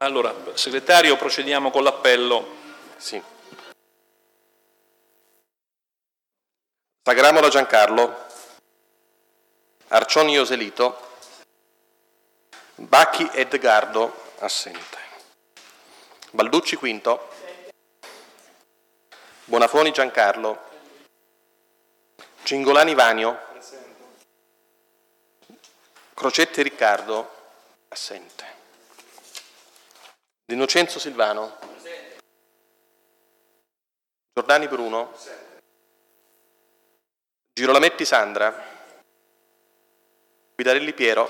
Allora, segretario, procediamo con l'appello. Sì. Sagramola Giancarlo, Arcioni Joselito, Bacchi Edgardo, assente. Balducci Quinto, Bonafoni Giancarlo, Cingolani Vanio, Crocetti Riccardo, assente. D'Innocenzo Silvano, Giordani Bruno, Girolametti Sandra, Guidarelli Piero,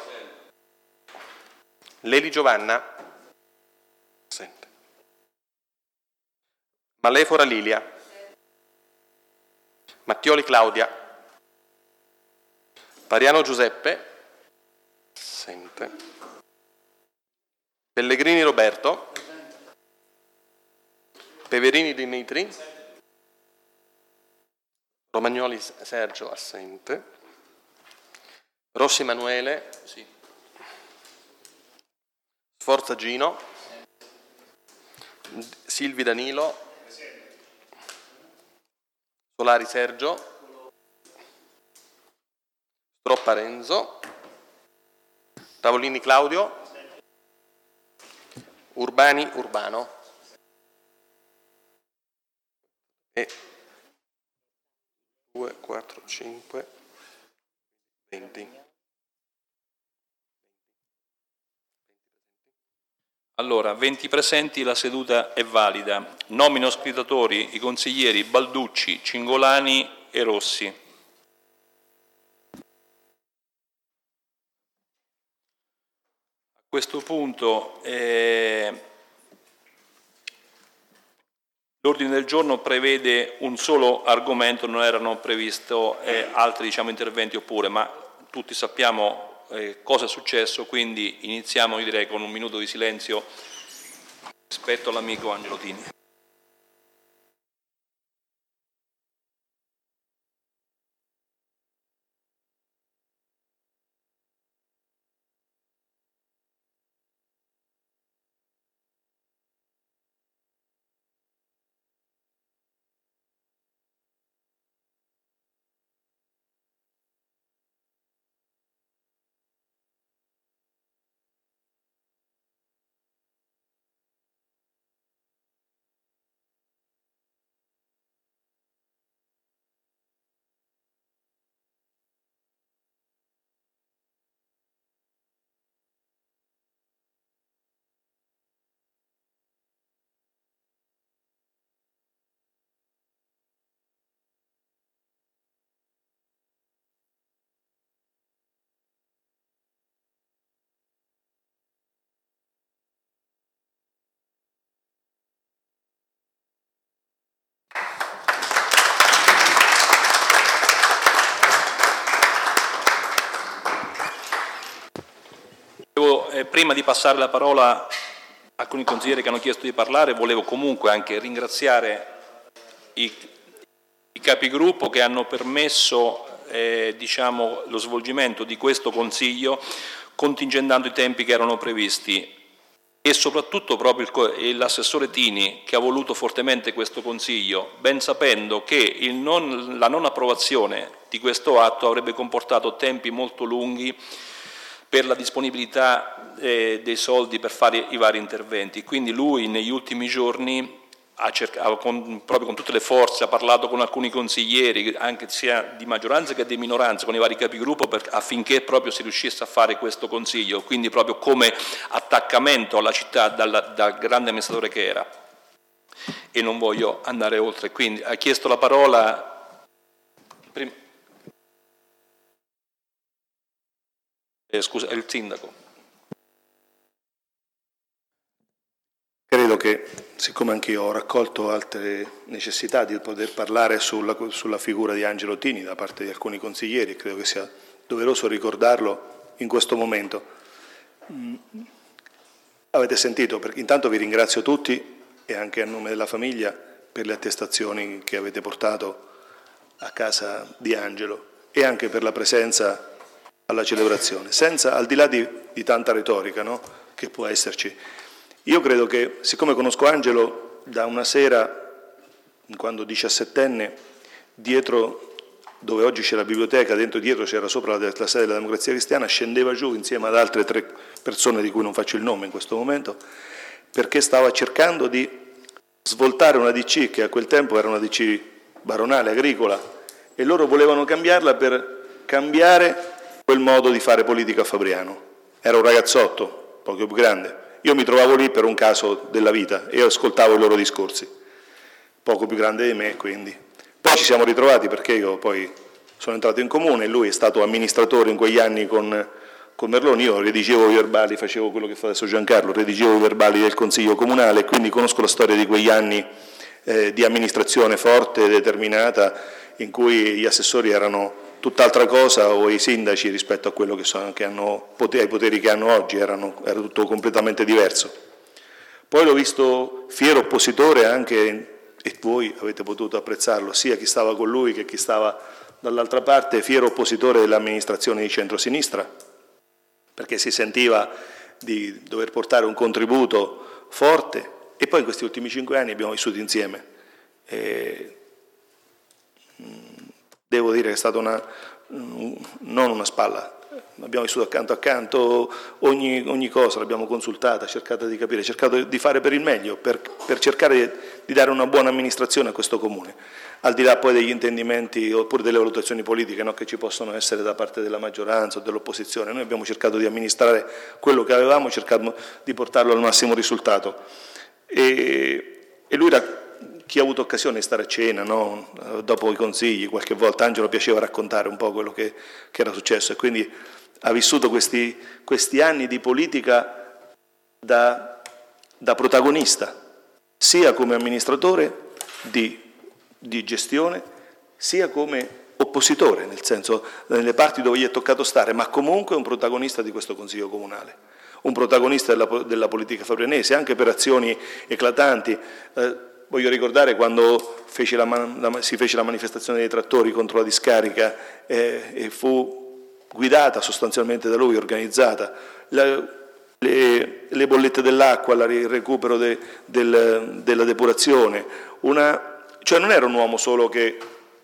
Leli Giovanna, assente. Malefora Lilia, Mattioli Claudia, Pariano Giuseppe, assente. Pellegrini Roberto, Peverini Dimitri, Romagnoli Sergio, assente. Rossi Emanuele, sì. Sforza Gino, Silvi Danilo, Solari Sergio, Stroppa Renzo, Tavolini Claudio, Urbani Urbano e 2, 4, 5, 20. Allora, 20 presenti, la seduta è valida. Nomino scrutatori i consiglieri Balducci, Cingolani e Rossi. A questo punto l'ordine del giorno prevede un solo argomento, non erano previsti altri interventi oppure, ma tutti sappiamo cosa è successo, quindi iniziamo, io direi, con un minuto di silenzio rispetto all'amico Angelo Tini. Prima di passare la parola a alcuni consiglieri che hanno chiesto di parlare, volevo comunque anche ringraziare i capigruppo che hanno permesso lo svolgimento di questo Consiglio contingentando i tempi che erano previsti, e soprattutto proprio l'assessore Tini, che ha voluto fortemente questo Consiglio, ben sapendo che la non approvazione di questo atto avrebbe comportato tempi molto lunghi per la disponibilità dei soldi per fare i vari interventi. Quindi lui negli ultimi giorni proprio con tutte le forze ha parlato con alcuni consiglieri, anche sia di maggioranza che di minoranza, con i vari capigruppo, affinché proprio si riuscisse a fare questo Consiglio, quindi proprio come attaccamento alla città dal grande amministratore che era. E non voglio andare oltre, quindi ha chiesto la parola prima. Scusa, è il sindaco. Credo che, siccome anch'io ho raccolto altre necessità di poter parlare sulla figura di Angelo Tini da parte di alcuni consiglieri, credo che sia doveroso ricordarlo in questo momento. Avete sentito, intanto vi ringrazio tutti e anche a nome della famiglia per le attestazioni che avete portato a casa di Angelo e anche per la presenza alla celebrazione, senza, al di là di tanta retorica, no, che può esserci. Io credo che, siccome conosco Angelo da una sera, quando 17enne, dietro dove oggi c'è la biblioteca, dietro c'era sopra la sede della Democrazia Cristiana, scendeva giù insieme ad altre 3 persone di cui non faccio il nome in questo momento, perché stava cercando di svoltare una DC che a quel tempo era una DC baronale, agricola, e loro volevano cambiarla per cambiare quel modo di fare politica a Fabriano. Era un ragazzotto, poco più grande. Io mi trovavo lì per un caso della vita e ascoltavo i loro discorsi, poco più grande di me, quindi. Poi ci siamo ritrovati perché io poi sono entrato in comune, lui è stato amministratore in quegli anni con Merloni, io redigevo i verbali, facevo quello che fa adesso Giancarlo, redigevo i verbali del Consiglio Comunale, quindi conosco la storia di quegli anni di amministrazione forte, determinata, in cui gli assessori erano tutt'altra cosa o i sindaci rispetto a quello che hanno ai poteri che hanno oggi, era tutto completamente diverso. Poi l'ho visto fiero oppositore anche, e voi avete potuto apprezzarlo, sia chi stava con lui che chi stava dall'altra parte, fiero oppositore dell'amministrazione di centrosinistra, perché si sentiva di dover portare un contributo forte, e poi in questi ultimi 5 anni abbiamo vissuto insieme. Devo dire che è stata non una spalla, abbiamo vissuto accanto a accanto, ogni cosa l'abbiamo consultata, cercato di capire, cercato di fare per il meglio, per cercare di dare una buona amministrazione a questo Comune, al di là poi degli intendimenti oppure delle valutazioni politiche, no, che ci possono essere da parte della maggioranza o dell'opposizione. Noi abbiamo cercato di amministrare quello che avevamo, cercato di portarlo al massimo risultato. E lui chi ha avuto occasione di stare a cena, no? Dopo i consigli, qualche volta Angelo piaceva raccontare un po' quello che era successo, e quindi ha vissuto questi anni di politica da protagonista, sia come amministratore di gestione, sia come oppositore, nel senso nelle parti dove gli è toccato stare, ma comunque un protagonista di questo Consiglio Comunale, un protagonista della politica fabrianese, anche per azioni eclatanti. Voglio ricordare quando si fece la manifestazione dei trattori contro la discarica e fu guidata sostanzialmente da lui, organizzata. Le bollette dell'acqua, il recupero della depurazione. Cioè non era un uomo solo che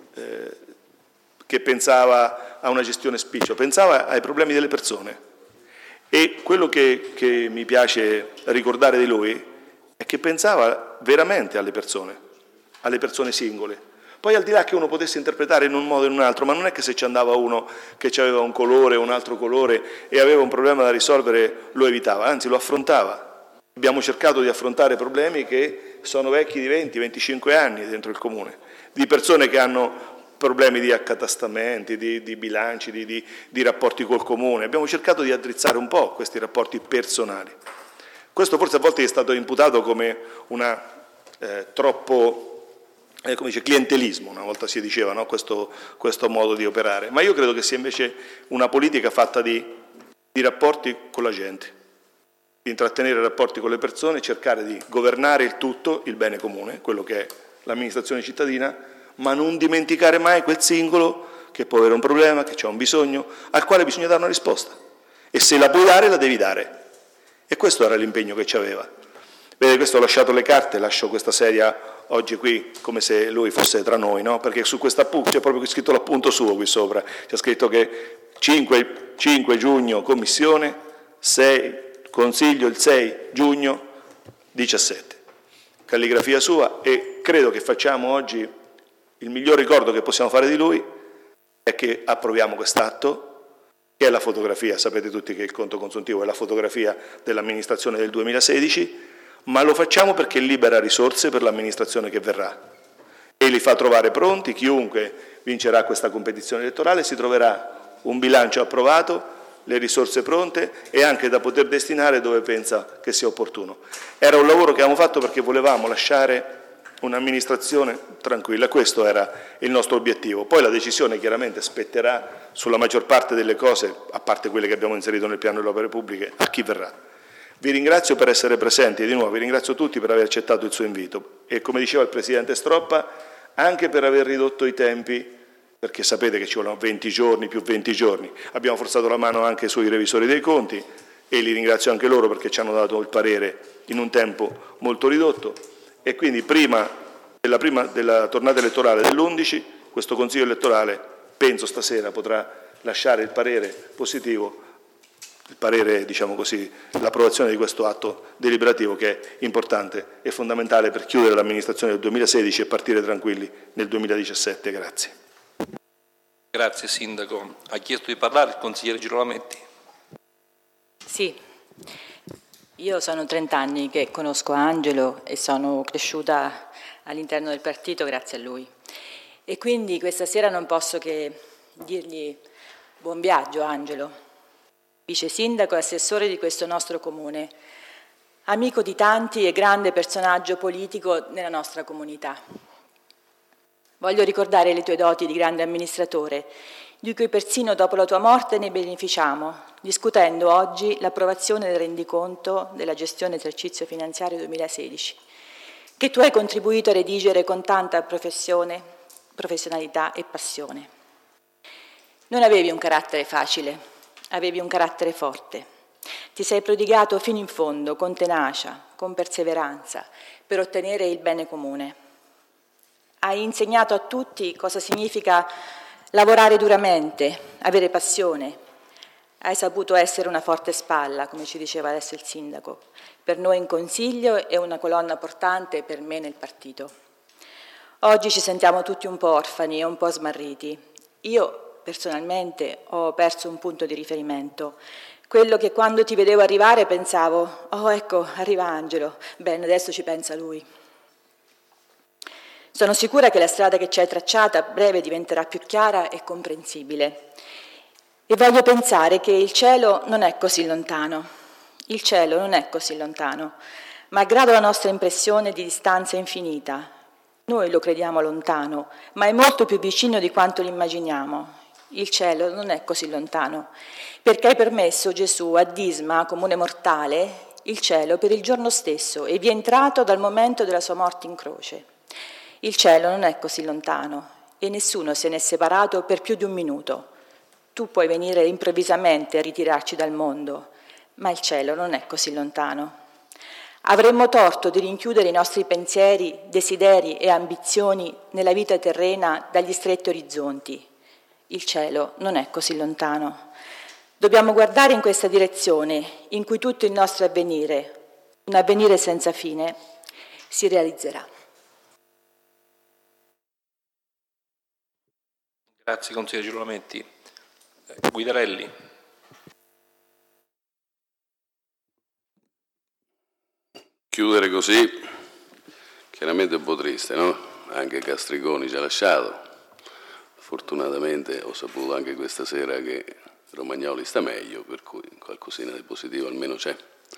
pensava a una gestione spicciola, pensava ai problemi delle persone. E quello che mi piace ricordare di lui è che pensava veramente alle persone singole. Poi al di là che uno potesse interpretare in un modo o in un altro, ma non è che se ci andava uno che aveva un colore o un altro colore e aveva un problema da risolvere lo evitava, anzi lo affrontava. Abbiamo cercato di affrontare problemi che sono vecchi di 20-25 anni dentro il Comune, di persone che hanno problemi di accatastamenti, di bilanci, di rapporti col Comune. Abbiamo cercato di addrizzare un po' questi rapporti personali. Questo forse a volte è stato imputato come una troppo clientelismo, una volta si diceva, no? questo modo di operare, ma io credo che sia invece una politica fatta di rapporti con la gente, di intrattenere rapporti con le persone, cercare di governare il tutto, il bene comune, quello che è l'amministrazione cittadina, ma non dimenticare mai quel singolo che può avere un problema, che ha un bisogno, al quale bisogna dare una risposta, e se la puoi dare la devi dare. E questo era l'impegno che ci aveva. Vede, questo ho lasciato le carte, lascio questa sedia oggi qui come se lui fosse tra noi, no? Perché su questa c'è proprio scritto l'appunto suo qui sopra, c'è scritto che 5 giugno commissione, 6 consiglio il 6 giugno 17. Calligrafia sua, e credo che facciamo oggi il miglior ricordo che possiamo fare di lui è che approviamo quest'atto, che è la fotografia, sapete tutti che il conto consuntivo è la fotografia dell'amministrazione del 2016, ma lo facciamo perché libera risorse per l'amministrazione che verrà e li fa trovare pronti. Chiunque vincerà questa competizione elettorale si troverà un bilancio approvato, le risorse pronte e anche da poter destinare dove pensa che sia opportuno. Era un lavoro che abbiamo fatto perché volevamo lasciare un'amministrazione tranquilla, questo era il nostro obiettivo. Poi la decisione chiaramente spetterà sulla maggior parte delle cose, a parte quelle che abbiamo inserito nel piano delle opere pubbliche, a chi verrà. Vi ringrazio per essere presenti e di nuovo vi ringrazio tutti per aver accettato il suo invito e, come diceva il Presidente Stroppa, anche per aver ridotto i tempi, perché sapete che ci vogliono 20 giorni più 20 giorni. Abbiamo forzato la mano anche sui revisori dei conti e li ringrazio anche loro perché ci hanno dato il parere in un tempo molto ridotto e quindi prima della tornata elettorale dell'11 questo Consiglio elettorale penso stasera potrà lasciare il parere positivo, il parere, diciamo così, l'approvazione di questo atto deliberativo che è importante e fondamentale per chiudere l'amministrazione del 2016 e partire tranquilli nel 2017. Grazie. Grazie Sindaco. Ha chiesto di parlare il consigliere Girolametti. Sì, io sono 30 anni che conosco Angelo e sono cresciuta all'interno del partito grazie a lui. E quindi questa sera non posso che dirgli buon viaggio Angelo, vice sindaco e assessore di questo nostro comune, amico di tanti e grande personaggio politico nella nostra comunità. Voglio ricordare le tue doti di grande amministratore, di cui persino dopo la tua morte ne beneficiamo, discutendo oggi l'approvazione del rendiconto della gestione esercizio finanziario 2016, che tu hai contribuito a redigere con tanta professionalità e passione. Non avevi un carattere facile, avevi un carattere forte. Ti sei prodigato fino in fondo, con tenacia, con perseveranza, per ottenere il bene comune. Hai insegnato a tutti cosa significa lavorare duramente, avere passione. Hai saputo essere una forte spalla, come ci diceva adesso il sindaco, per noi in consiglio e una colonna portante per me nel partito. Oggi ci sentiamo tutti un po' orfani e un po' smarriti. Io personalmente ho perso un punto di riferimento, quello che quando ti vedevo arrivare pensavo, oh ecco, arriva Angelo, bene, adesso ci pensa lui. Sono sicura che la strada che ci hai tracciata a breve diventerà più chiara e comprensibile. E voglio pensare che il cielo non è così lontano. Il cielo non è così lontano, malgrado la nostra impressione di distanza infinita. Noi lo crediamo lontano, ma è molto più vicino di quanto lo immaginiamo. Il cielo non è così lontano, perché hai permesso Gesù a Disma, comune mortale, il cielo per il giorno stesso e vi è entrato dal momento della sua morte in croce. Il cielo non è così lontano e nessuno se ne è separato per più di un minuto. Tu puoi venire improvvisamente a ritirarci dal mondo, ma il cielo non è così lontano. Avremmo torto di rinchiudere i nostri pensieri, desideri e ambizioni nella vita terrena dagli stretti orizzonti. Il cielo non è così lontano. Dobbiamo guardare in questa direzione in cui tutto il nostro avvenire, un avvenire senza fine, si realizzerà. Grazie consigliere Girolametti. Guidarelli. Chiudere così, chiaramente è un po' triste, no? Anche Castriconi ci ha lasciato. Fortunatamente ho saputo anche questa sera che Romagnoli sta meglio, per cui qualcosina di positivo almeno c'è.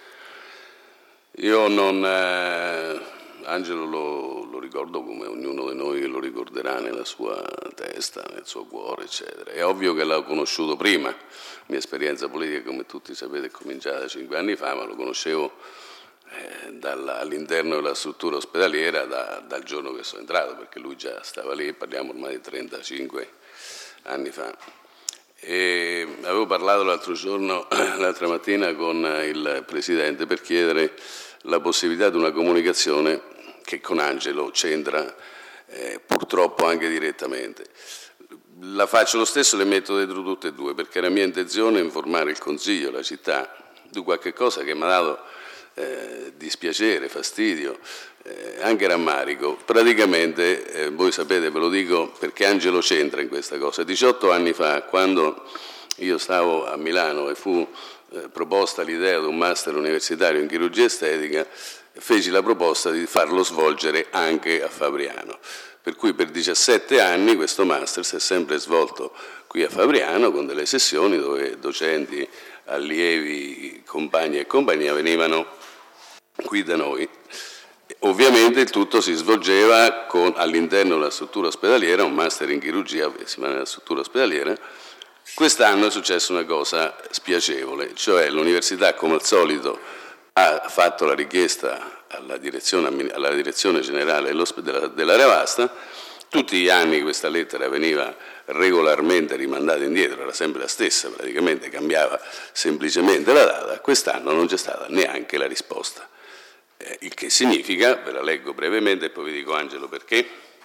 Io Angelo lo ricordo come ognuno di noi lo ricorderà nella sua testa, nel suo cuore, eccetera. È ovvio che l'ho conosciuto prima. La mia esperienza politica, come tutti sapete, è cominciata 5 anni fa, ma lo conoscevo all'interno della struttura ospedaliera dal giorno che sono entrato, perché lui già stava lì, parliamo ormai di 35 anni fa. E avevo parlato l'altra mattina con il Presidente per chiedere la possibilità di una comunicazione che con Angelo c'entra purtroppo anche direttamente. La faccio lo stesso, le metto dentro tutte e due, perché la mia intenzione è informare il Consiglio, la città, di qualche cosa che mi ha dato dispiacere, fastidio, anche rammarico. Praticamente, voi sapete, ve lo dico perché Angelo c'entra in questa cosa. 18 anni fa, quando io stavo a Milano e fu proposta l'idea di un master universitario in chirurgia estetica, feci la proposta di farlo svolgere anche a Fabriano. Per cui per 17 anni questo master si è sempre svolto qui a Fabriano con delle sessioni dove docenti, allievi, compagni e compagnia venivano qui da noi. Ovviamente il tutto si svolgeva all'interno della struttura ospedaliera, un master in chirurgia nella struttura ospedaliera. Quest'anno è successa una cosa spiacevole, cioè l'università come al solito ha fatto la richiesta alla direzione generale dell'area vasta. Tutti gli anni questa lettera veniva regolarmente rimandata indietro, era sempre la stessa, praticamente cambiava semplicemente la data. Quest'anno non c'è stata neanche la risposta. Il che significa, ve la leggo brevemente e poi vi dico Angelo perché,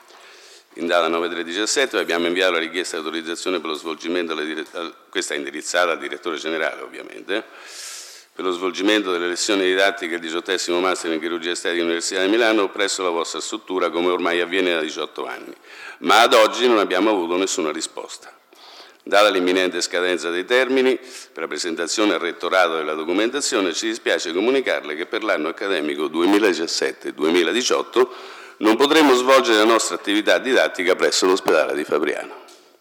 in data 9/3/17 abbiamo inviato la richiesta di autorizzazione per lo svolgimento, questa è indirizzata al direttore generale ovviamente, per lo svolgimento delle lezioni didattiche del 18° Master in Chirurgia Estetica all'Università di Milano presso la vostra struttura, come ormai avviene da 18 anni, ma ad oggi non abbiamo avuto nessuna risposta. Data l'imminente scadenza dei termini per la presentazione al rettorato della documentazione, ci dispiace comunicarle che per l'anno accademico 2017-2018 non potremo svolgere la nostra attività didattica presso l'ospedale di Fabriano.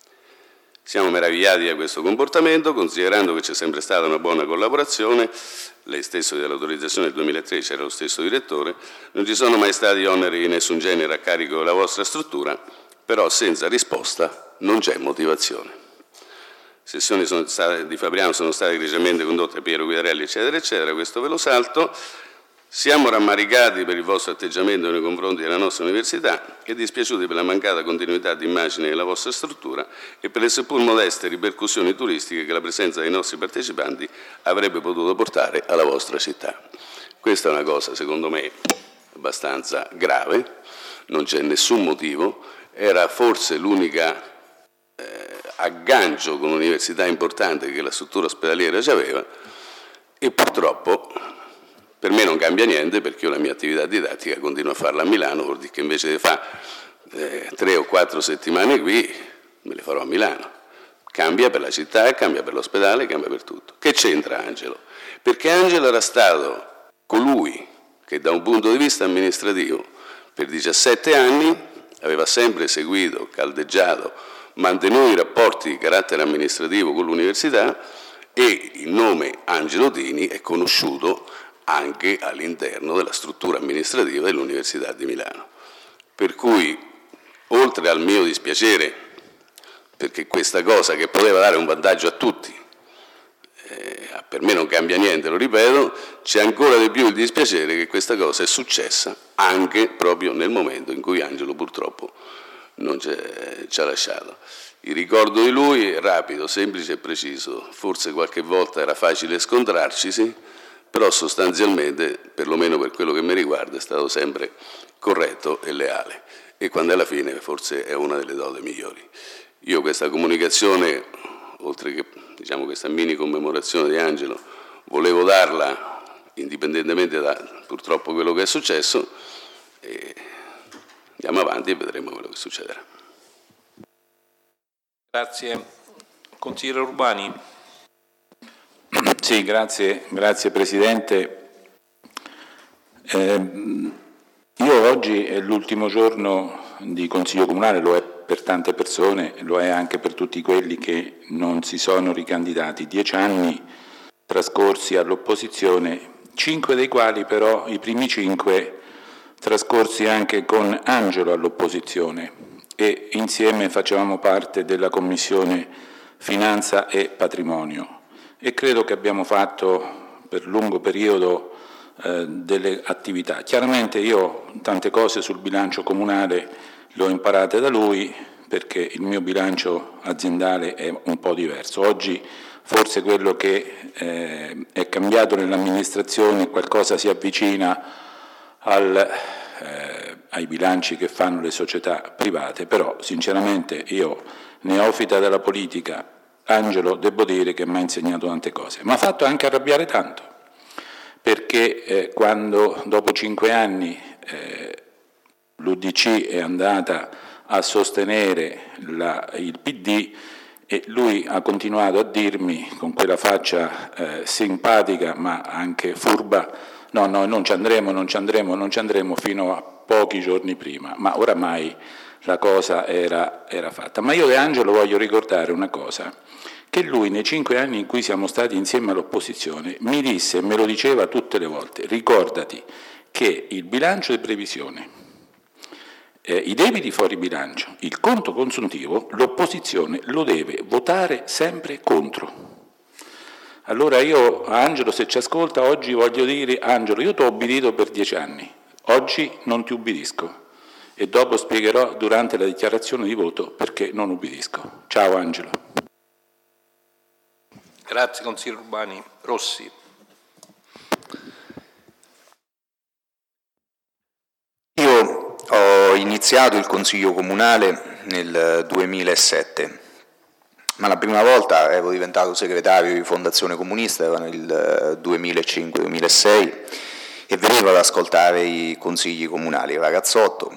Siamo meravigliati da questo comportamento, considerando che c'è sempre stata una buona collaborazione, lei stesso dell'autorizzazione del 2013 era lo stesso direttore, non ci sono mai stati oneri di nessun genere a carico della vostra struttura, però senza risposta non c'è motivazione. Sessioni di Fabriano sono state egregiamente condotte da Piero Guidarelli, eccetera, eccetera, questo ve lo salto. Siamo rammaricati per il vostro atteggiamento nei confronti della nostra università e dispiaciuti per la mancata continuità di immagine della vostra struttura e per le seppur modeste ripercussioni turistiche che la presenza dei nostri partecipanti avrebbe potuto portare alla vostra città. Questa è una cosa, secondo me, abbastanza grave, non c'è nessun motivo, era forse l'unica aggancio con un'università importante che la struttura ospedaliera ci aveva e purtroppo per me non cambia niente perché io la mia attività didattica continuo a farla a Milano, vuol dire che invece di fare 3 o 4 settimane qui me le farò a Milano. Cambia per la città, cambia per l'ospedale, cambia per tutto. Che c'entra Angelo? Perché Angelo era stato colui che da un punto di vista amministrativo per 17 anni aveva sempre seguito, caldeggiato, mantenuto i rapporti di carattere amministrativo con l'università e il nome Angelo Tini è conosciuto anche all'interno della struttura amministrativa dell'Università di Milano. Per cui, oltre al mio dispiacere, perché questa cosa che poteva dare un vantaggio a tutti, per me non cambia niente, lo ripeto, c'è ancora di più il dispiacere che questa cosa è successa anche proprio nel momento in cui Angelo purtroppo non ci ha lasciato. Il ricordo di lui è rapido, semplice e preciso, forse qualche volta era facile scontrarcisi, però sostanzialmente, perlomeno per quello che mi riguarda, è stato sempre corretto e leale e quando è alla fine forse è una delle doti migliori. Io questa comunicazione, oltre che questa mini commemorazione di Angelo, volevo darla indipendentemente da purtroppo quello che è successo e andiamo avanti e vedremo quello che succederà. Grazie. Consigliere Urbani. Sì, grazie Presidente. Io oggi è l'ultimo giorno di Consiglio Comunale, lo è per tante persone, lo è anche per tutti quelli che non si sono ricandidati. 10 anni trascorsi all'opposizione, 5 dei quali però, i primi 5, trascorsi anche con Angelo all'opposizione e insieme facevamo parte della Commissione Finanza e Patrimonio. E credo che abbiamo fatto per lungo periodo delle attività. Chiaramente io tante cose sul bilancio comunale le ho imparate da lui perché il mio bilancio aziendale è un po' diverso. Oggi forse quello che è cambiato nell'amministrazione qualcosa si avvicina ai bilanci che fanno le società private, però sinceramente io neofita della politica, Angelo, devo dire che mi ha insegnato tante cose, mi ha fatto anche arrabbiare tanto, perché quando dopo 5 anni l'UDC è andata a sostenere il PD e lui ha continuato a dirmi con quella faccia simpatica ma anche furba, no, non ci andremo fino a pochi giorni prima, ma oramai la cosa era fatta. Ma io di Angelo voglio ricordare una cosa, che lui nei 5 anni in cui siamo stati insieme all'opposizione mi disse e me lo diceva tutte le volte: ricordati che il bilancio di previsione, i debiti fuori bilancio, il conto consuntivo, l'opposizione lo deve votare sempre contro. Allora io a Angelo, se ci ascolta oggi, voglio dire: Angelo, io ti ho obbedito per 10 anni, oggi non ti ubbidisco e dopo spiegherò durante la dichiarazione di voto perché non ubbidisco. Ciao Angelo. Grazie consigliere Urbani. Rossi. iniziato il Consiglio Comunale nel 2007, ma la prima volta ero diventato segretario di Fondazione Comunista, era nel 2005-2006, e venivo ad ascoltare i consigli comunali, ragazzotto.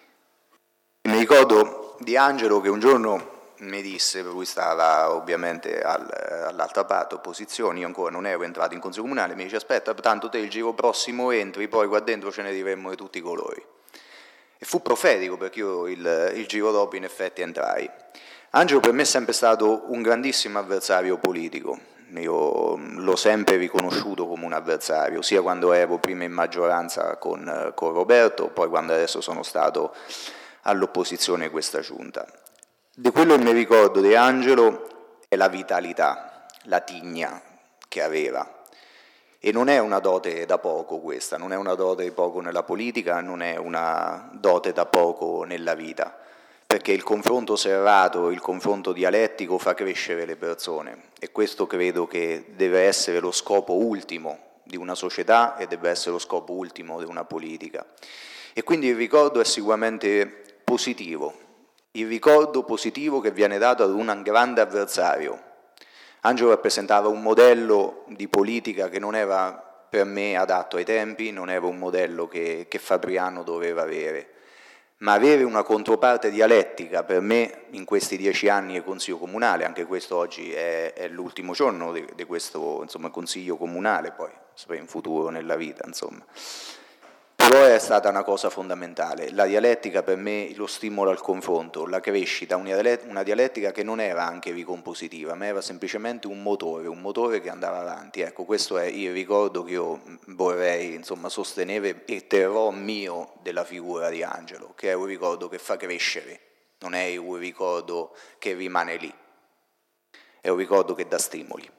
E mi ricordo di Angelo che un giorno mi disse, per lui stava ovviamente all'altra parte, opposizione, io ancora non ero entrato in Consiglio Comunale, mi dice: aspetta, tanto te il giro prossimo entri, poi qua dentro ce ne diremmo di tutti i colori. E fu profetico, perché io il giro dopo in effetti entrai. Angelo per me è sempre stato un grandissimo avversario politico, io l'ho sempre riconosciuto come un avversario, sia quando ero prima in maggioranza con Roberto, poi quando adesso sono stato all'opposizione di questa giunta. Di quello che mi ricordo di Angelo è la vitalità, la tigna che aveva. E non è una dote da poco questa, non è una dote da poco nella politica, non è una dote da poco nella vita, perché il confronto serrato, il confronto dialettico fa crescere le persone, e questo credo che deve essere lo scopo ultimo di una società e deve essere lo scopo ultimo di una politica. E quindi il ricordo è sicuramente positivo. Il ricordo positivo che viene dato ad un grande avversario. Angelo rappresentava un modello di politica che non era per me adatto ai tempi, non era un modello che Fabriano doveva avere, ma avere una controparte dialettica per me in questi 10 anni di Consiglio Comunale, anche questo oggi è l'ultimo giorno di questo Consiglio Comunale, poi in futuro nella vita, insomma. Però è stata una cosa fondamentale, la dialettica per me, lo stimolo al confronto, la crescita, una dialettica che non era anche ricompositiva, ma era semplicemente un motore che andava avanti. Ecco, questo è il ricordo che io vorrei sostenere e terrò mio della figura di Angelo, che è un ricordo che fa crescere, non è un ricordo che rimane lì, è un ricordo che dà stimoli.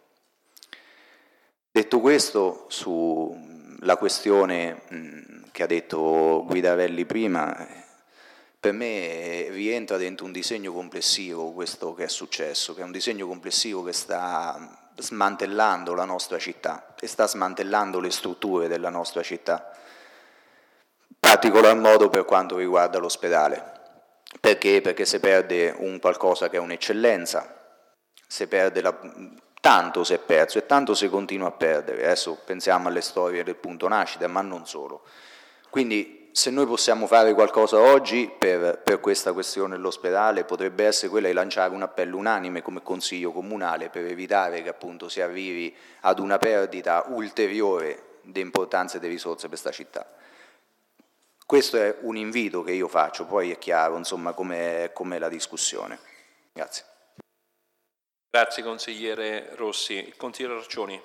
Detto questo, sulla questione che ha detto Guidarelli prima, per me rientra dentro un disegno complessivo questo che è successo, che è un disegno complessivo che sta smantellando la nostra città e sta smantellando le strutture della nostra città, in particolar modo per quanto riguarda l'ospedale. Perché? Perché si perde un qualcosa che è un'eccellenza, si perde tanto si è perso e tanto si continua a perdere. Adesso pensiamo alle storie del punto nascita, ma non solo. Quindi se noi possiamo fare qualcosa oggi per questa questione dell'ospedale, potrebbe essere quella di lanciare un appello unanime come Consiglio Comunale per evitare che appunto si arrivi ad una perdita ulteriore di importanza e di risorse per questa città. Questo è un invito che io faccio, poi è chiaro com'è la discussione. Grazie. Grazie consigliere Rossi. Il consigliere Arcioni.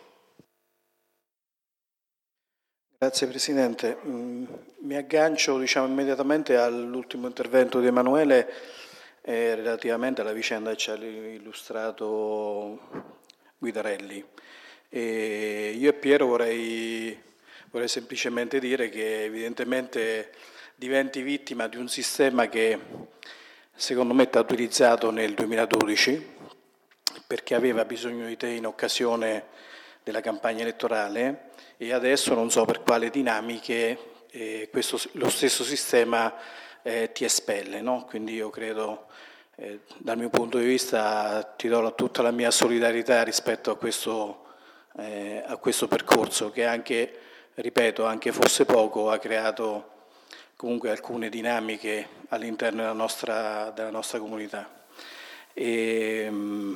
Grazie Presidente. Mi aggancio immediatamente all'ultimo intervento di Emanuele relativamente alla vicenda che ci ha illustrato Guidarelli. Io e Piero vorrei semplicemente dire che evidentemente diventi vittima di un sistema che secondo me è stato utilizzato nel 2012 perché aveva bisogno di te in occasione della campagna elettorale e adesso non so per quale dinamiche lo stesso sistema ti espelle, no? Quindi io credo, dal mio punto di vista, ti do tutta la mia solidarietà rispetto a questo percorso che anche, ripeto, anche fosse poco, ha creato comunque alcune dinamiche all'interno della nostra comunità. È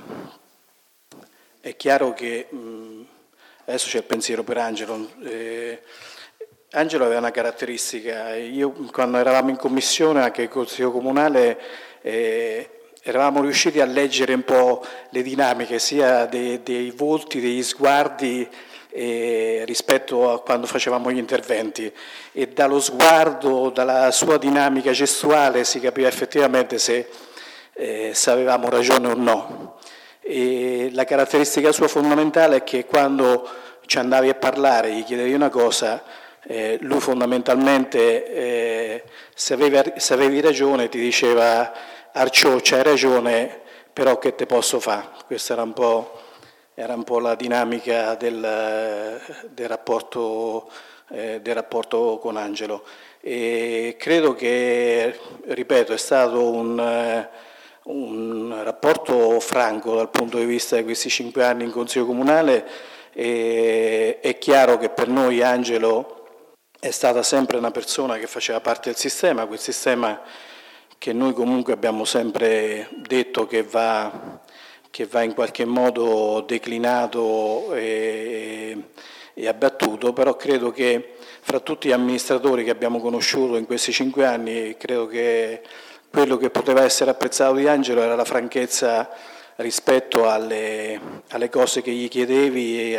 chiaro che adesso c'è il pensiero per Angelo. Angelo aveva una caratteristica, io quando eravamo in commissione anche il Consiglio Comunale eravamo riusciti a leggere un po' le dinamiche sia dei volti, degli sguardi rispetto a quando facevamo gli interventi, e dallo sguardo, dalla sua dinamica gestuale si capiva effettivamente se avevamo ragione o no. E la caratteristica sua fondamentale è che quando ci andavi a parlare, gli chiedevi una cosa, lui fondamentalmente se avevi ragione ti diceva: Arciò, c'hai ragione, però che te posso fare? Questo era un po' era un po' la dinamica del rapporto con Angelo. E credo che, ripeto, è stato un rapporto franco dal punto di vista di questi 5 anni in Consiglio Comunale. E è chiaro che per noi Angelo è stata sempre una persona che faceva parte del sistema, quel sistema che noi comunque abbiamo sempre detto che va in qualche modo declinato e abbattuto, però credo che fra tutti gli amministratori che abbiamo conosciuto in questi 5 anni, credo che quello che poteva essere apprezzato di Angelo era la franchezza rispetto alle cose che gli chiedevi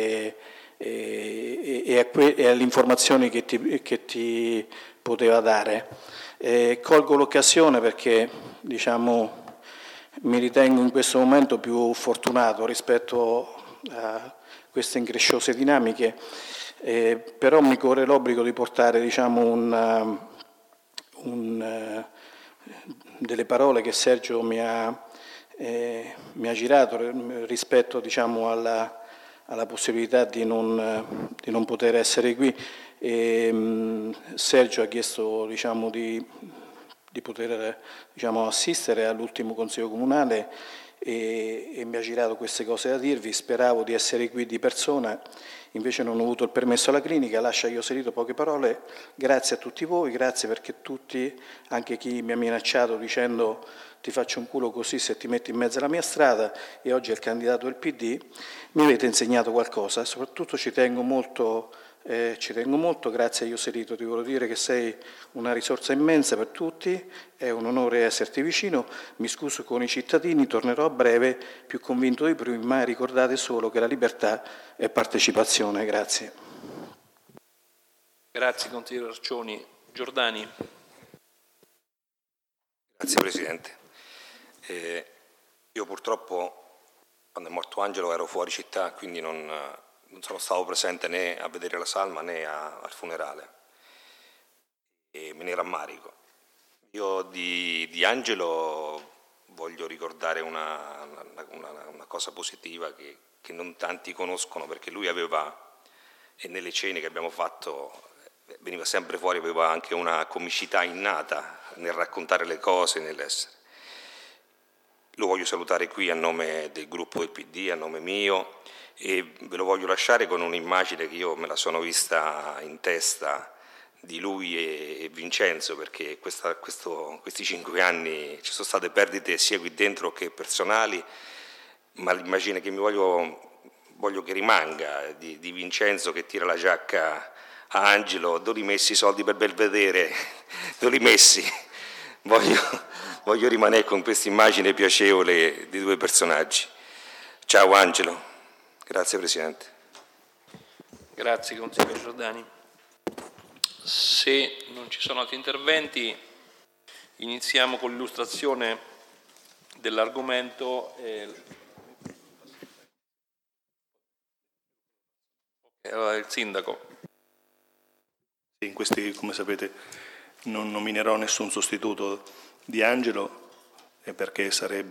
e alle informazioni che ti poteva dare. Colgo l'occasione perché, diciamo, mi ritengo in questo momento più fortunato rispetto a queste incresciose dinamiche, però mi corre l'obbligo di portare, diciamo, delle parole che Sergio mi ha girato rispetto, diciamo, alla possibilità di non poter essere qui. Sergio ha chiesto, diciamo, di poter, diciamo, assistere all'ultimo Consiglio Comunale e mi ha girato queste cose da dirvi. Speravo di essere qui di persona, invece non ho avuto il permesso alla clinica. Lascia io Serito poche parole. Grazie a tutti voi, grazie perché tutti, anche chi mi ha minacciato dicendo ti faccio un culo così se ti metti in mezzo alla mia strada, e oggi è il candidato del PD, mi avete insegnato qualcosa. Soprattutto ci tengo molto, grazie a io Serito, ti voglio dire che sei una risorsa immensa per tutti, è un onore esserti vicino, mi scuso con i cittadini, tornerò a breve più convinto di prima, ricordate solo che la libertà è partecipazione. Grazie. Grazie consigliere Arcioni. Giordani. Grazie Presidente. Io purtroppo quando è morto Angelo ero fuori città, quindi non sono stato presente né a vedere la salma né al funerale, e me ne rammarico. Io di Angelo voglio ricordare una cosa positiva che non tanti conoscono, perché lui aveva, e nelle cene che abbiamo fatto veniva sempre fuori, aveva anche una comicità innata nel raccontare le cose, nell'essere. Lo voglio salutare qui a nome del gruppo del PD, a nome mio, e ve lo voglio lasciare con un'immagine che io me la sono vista in testa di lui e Vincenzo, perché questi 5 anni ci sono state perdite sia qui dentro che personali, ma l'immagine che mi voglio che rimanga di Vincenzo che tira la giacca a Angelo: dove li messi i soldi per Belvedere? Dove li messi? Voglio rimanere con questa immagine piacevole di 2 personaggi. Ciao Angelo. Grazie Presidente. Grazie consigliere Giordani. Se non ci sono altri interventi, iniziamo con l'illustrazione dell'argomento. Allora, il sindaco. In questi, come sapete, non nominerò nessun sostituto di Angelo, perché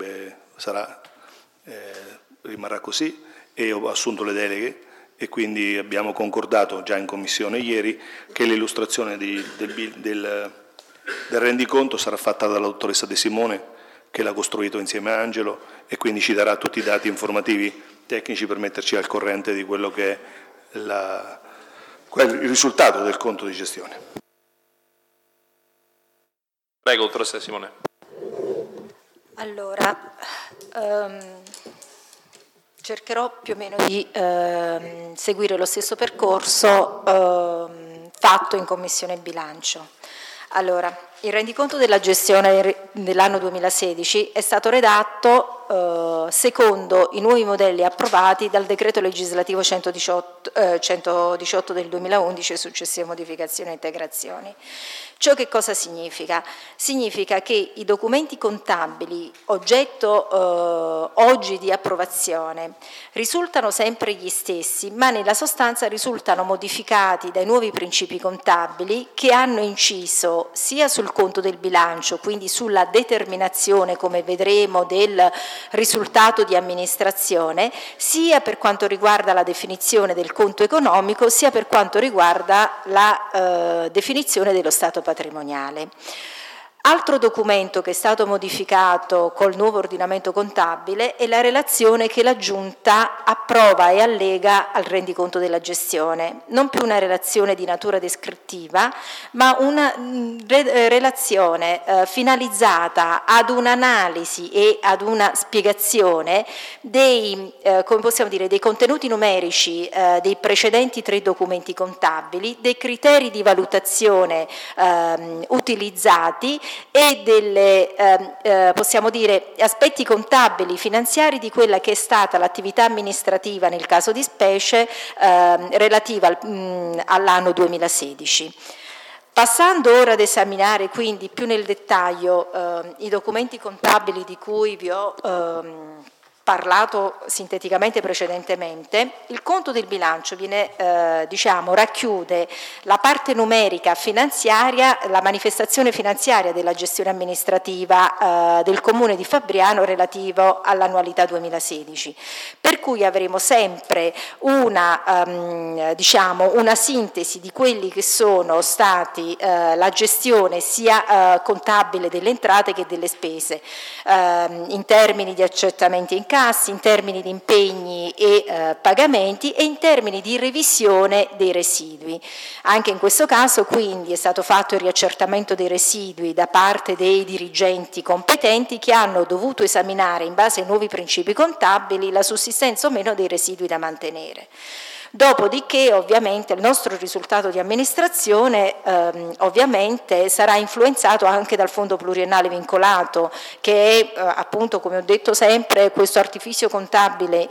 rimarrà così, e ho assunto le deleghe e quindi abbiamo concordato già in commissione ieri che l'illustrazione del rendiconto sarà fatta dalla dottoressa De Simone, che l'ha costruito insieme a Angelo, e quindi ci darà tutti i dati informativi tecnici per metterci al corrente di quello che è il risultato del conto di gestione. Prego, dottoressa De Simone. Allora, cercherò più o meno di seguire lo stesso percorso fatto in Commissione Bilancio. Allora, il rendiconto della gestione dell'anno 2016 è stato redatto secondo i nuovi modelli approvati dal decreto legislativo 118 del 2011 e successive modificazioni e integrazioni. Ciò che cosa significa? Significa che i documenti contabili oggetto oggi di approvazione risultano sempre gli stessi, ma nella sostanza risultano modificati dai nuovi principi contabili che hanno inciso sia sul conto del bilancio, quindi sulla determinazione, come vedremo, del risultato di amministrazione, sia per quanto riguarda la definizione del conto economico, sia per quanto riguarda la definizione dello stato patrimoniale. Altro documento che è stato modificato col nuovo ordinamento contabile è la relazione che la Giunta approva e allega al rendiconto della gestione, non più una relazione di natura descrittiva, ma una relazione finalizzata ad un'analisi e ad una spiegazione dei, come possiamo dire, dei contenuti numerici dei precedenti 3 documenti contabili, dei criteri di valutazione utilizzati e delle, possiamo dire, aspetti contabili finanziari di quella che è stata l'attività amministrativa nel caso di specie relativa all'anno 2016. Passando ora ad esaminare quindi più nel dettaglio i documenti contabili di cui vi ho parlato sinteticamente precedentemente, il conto del bilancio viene, racchiude la parte numerica finanziaria, la manifestazione finanziaria della gestione amministrativa del Comune di Fabriano relativo all'annualità 2016, per cui avremo sempre una sintesi di quelli che sono stati la gestione sia contabile delle entrate che delle spese, in termini di accertamenti in incassi, in termini di impegni e pagamenti e in termini di revisione dei residui. Anche in questo caso quindi è stato fatto il riaccertamento dei residui da parte dei dirigenti competenti che hanno dovuto esaminare in base ai nuovi principi contabili la sussistenza o meno dei residui da mantenere. Dopodiché ovviamente il nostro risultato di amministrazione ovviamente sarà influenzato anche dal fondo pluriennale vincolato, che è appunto, come ho detto sempre, questo artificio contabile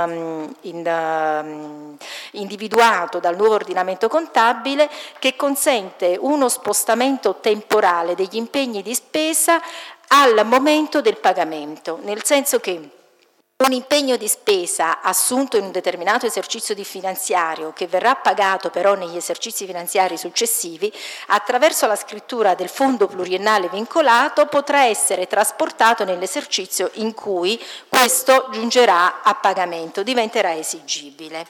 individuato dal nuovo ordinamento contabile che consente uno spostamento temporale degli impegni di spesa al momento del pagamento, nel senso che un impegno di spesa assunto in un determinato esercizio di finanziario che verrà pagato però negli esercizi finanziari successivi, attraverso la scrittura del fondo pluriennale vincolato potrà essere trasportato nell'esercizio in cui questo giungerà a pagamento, diventerà esigibile.